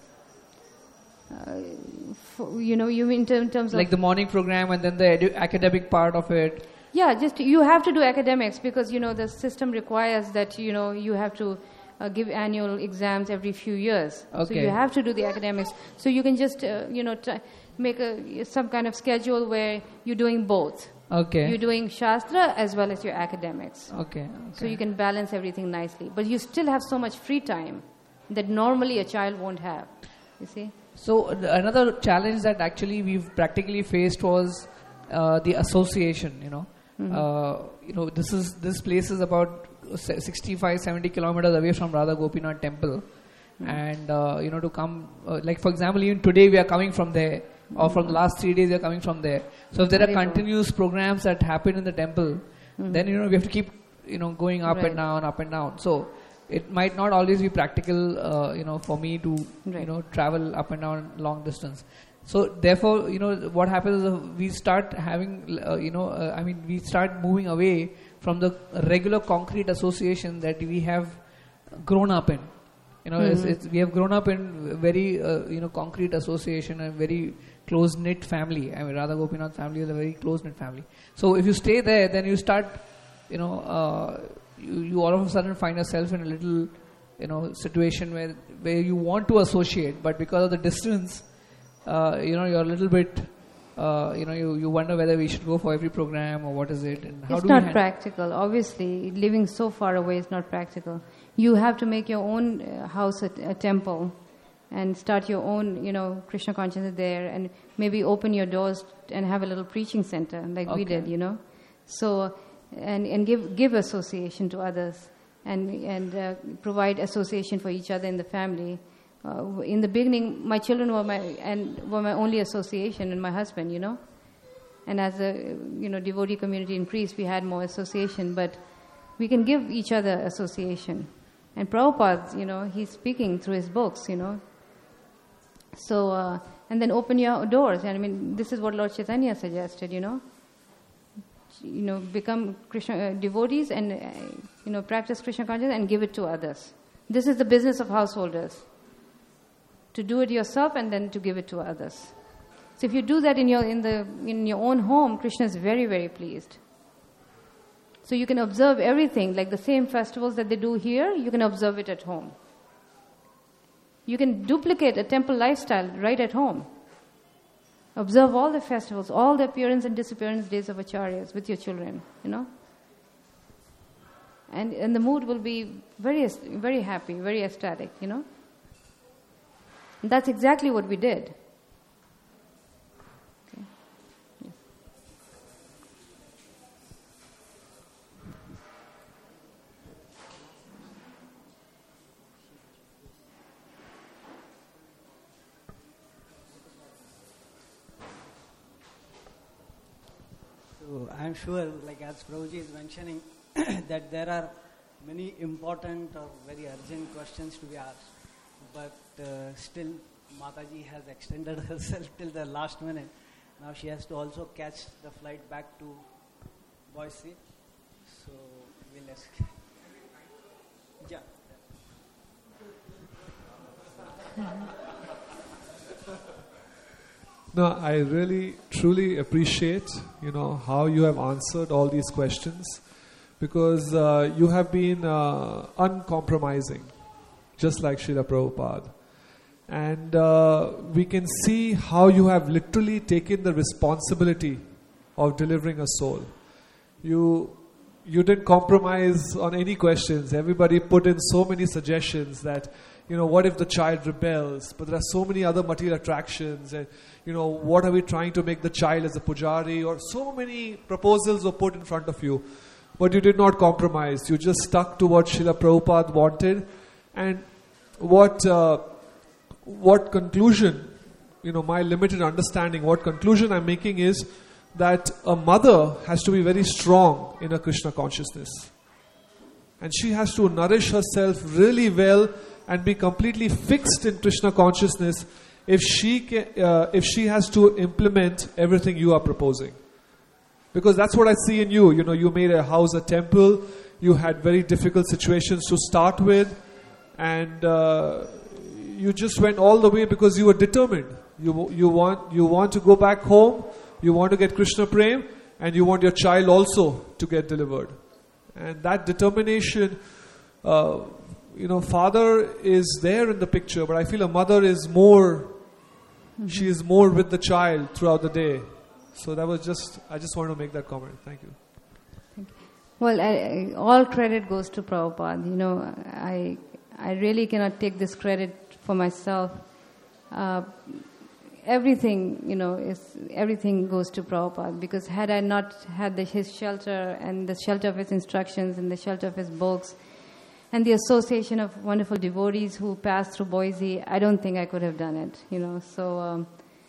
you mean in terms of like the morning program and then the academic part of it. Yeah, just you have to do academics because the system requires that you have to give annual exams every few years. Okay. So you have to do the academics. So you can just make some kind of schedule where you're doing both. Okay. You're doing Shastra as well as your academics. Okay. So you can balance everything nicely. But you still have so much free time that normally a child won't have. You see? So another challenge that actually we've practically faced was the association, Mm-hmm. This place is about 65-70 kilometers away from Radha Gopinath temple. Mm-hmm. And to come, like for example, even today we are coming from there, or from the last 3 days we are coming from there. So if there are continuous programs that happen in the temple, then we have to keep going up and down. So it might not always be practical for me to travel up and down long distance. So therefore, what happens is we start having, we start moving away from the regular concrete association that we have grown up in. We have grown up in very, concrete association and very close-knit family. I mean, Radha Gopinath family is a very close-knit family. So if you stay there, then you start, you all of a sudden find yourself in a little, situation where you want to associate, but because of the distance, you're a little bit, you wonder whether we should go for every program or what is it. And how it's not practical. Obviously, living so far away is not practical. You have to make your own house a temple and start your own, Krishna consciousness there, and maybe open your doors and have a little preaching center like we did, So, and give association to others and provide association for each other in the family. In the beginning, my children were my only association, and my husband, And as the devotee community increased, we had more association, but we can give each other association. And Prabhupada, he's speaking through his books, So, and then open your doors. I mean, this is what Lord Chaitanya suggested, become Krishna devotees and practice Krishna consciousness and give it to others. This is the business of householders. To do it yourself and then to give it to others. So if you do that in your own home, Krishna is very, very pleased. So you can observe everything, like the same festivals that they do here, you can observe it at home. You can duplicate a temple lifestyle right at home. Observe all the festivals, all the appearance and disappearance days of acharyas with your children, And the mood will be very, very happy, very ecstatic, And that's exactly what we did. Okay. Yes. So I'm sure, like as Prabhuji is mentioning, that there are many important or very urgent questions to be asked, but still Mataji has extended herself till the last minute. Now she has to also catch the flight back to Boise. So we'll ask. Yeah. No, I really, truly appreciate, how you have answered all these questions, because you have been uncompromising, just like Srila Prabhupada. And we can see how you have literally taken the responsibility of delivering a soul. You didn't compromise on any questions. Everybody put in so many suggestions that, what if the child rebels? But there are so many other material attractions. And, what are we trying to make the child as a pujari? Or so many proposals were put in front of you. But you did not compromise. You just stuck to what Srila Prabhupada wanted. And what conclusion, my limited understanding, what conclusion I'm making is that a mother has to be very strong in her Krishna consciousness. And she has to nourish herself really well and be completely fixed in Krishna consciousness if she has to implement everything you are proposing. Because that's what I see in you. You made a house a temple. You had very difficult situations to start with. And you just went all the way because you were determined. You want to go back home. You want to get Krishna Prem. And you want your child also to get delivered. And that determination, father is there in the picture, but I feel a mother is more, she is more with the child throughout the day. So I just want to make that comment. Thank you. Well, all credit goes to Prabhupada. I really cannot take this credit for myself. Everything goes to Prabhupada, because had I not had his shelter and the shelter of his instructions and the shelter of his books and the association of wonderful devotees who passed through Boise, I don't think I could have done it. So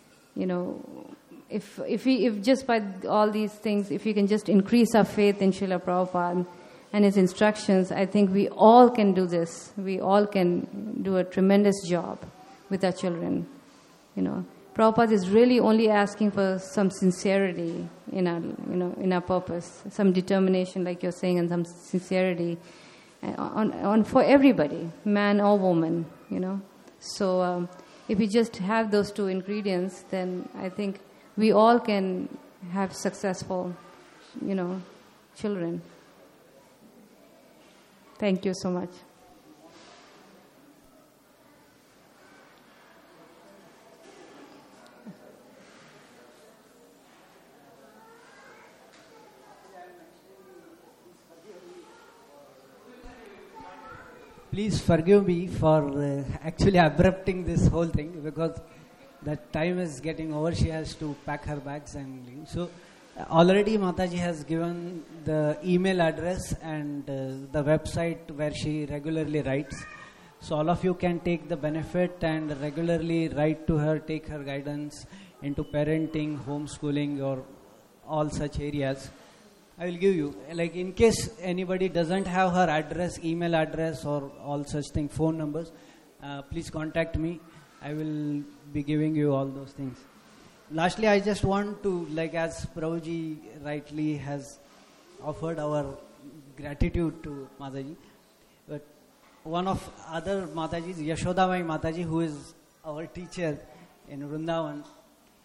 if just by all these things, if we can just increase our faith in Srila Prabhupada and his instructions, I think we all can do this. We all can do a tremendous job with our children. Prabhupada is really only asking for some sincerity in our purpose, some determination, like you're saying, and some sincerity for everybody, man or woman. So if we just have those two ingredients, then I think we all can have successful, children. Thank you so much. Please forgive me for actually abrupting this whole thing, because the time is getting over. She has to pack her bags and leave. So already Mataji has given the email address and the website where she regularly writes. So all of you can take the benefit and regularly write to her, take her guidance into parenting, homeschooling, or all such areas. I will give you, like in case anybody doesn't have her address, email address, or all such thing, phone numbers, please contact me. I will be giving you all those things. Lastly, I just want to, like as Prabhuji rightly has offered our gratitude to Mataji, but one of other Matajis, Yashodamai Mataji, who is our teacher in Vrindavan,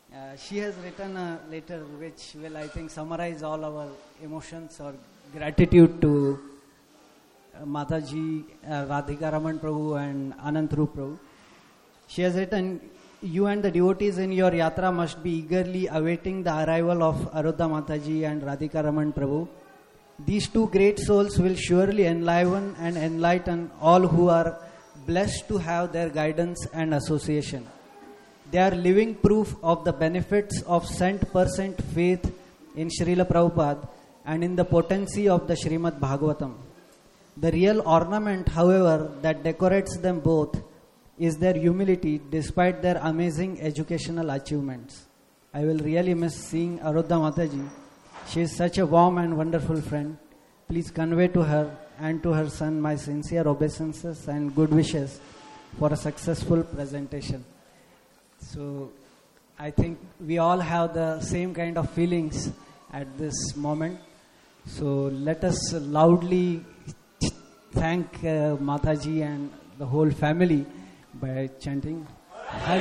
She has written a letter which will, I think, summarize all our emotions or gratitude to Mataji, Radhika Raman Prabhu and Anant Roop Prabhu. She has written, you and the devotees in your yatra must be eagerly awaiting the arrival of Arudha Mataji and Radhika Raman Prabhu. These two great souls will surely enliven and enlighten all who are blessed to have their guidance and association. They are living proof of the benefits of cent% faith in Srila Prabhupada and in the potency of the Srimad Bhagavatam. The real ornament, however, that decorates them both is their humility despite their amazing educational achievements. I will really miss seeing Arudha Mataji. She is such a warm and wonderful friend. Please convey to her and to her son my sincere obeisances and good wishes for a successful presentation. So I think we all have the same kind of feelings at this moment. So let us loudly thank Mataji and the whole family by chanting Hari,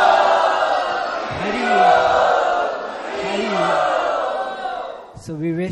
Hari, Hari. So we wish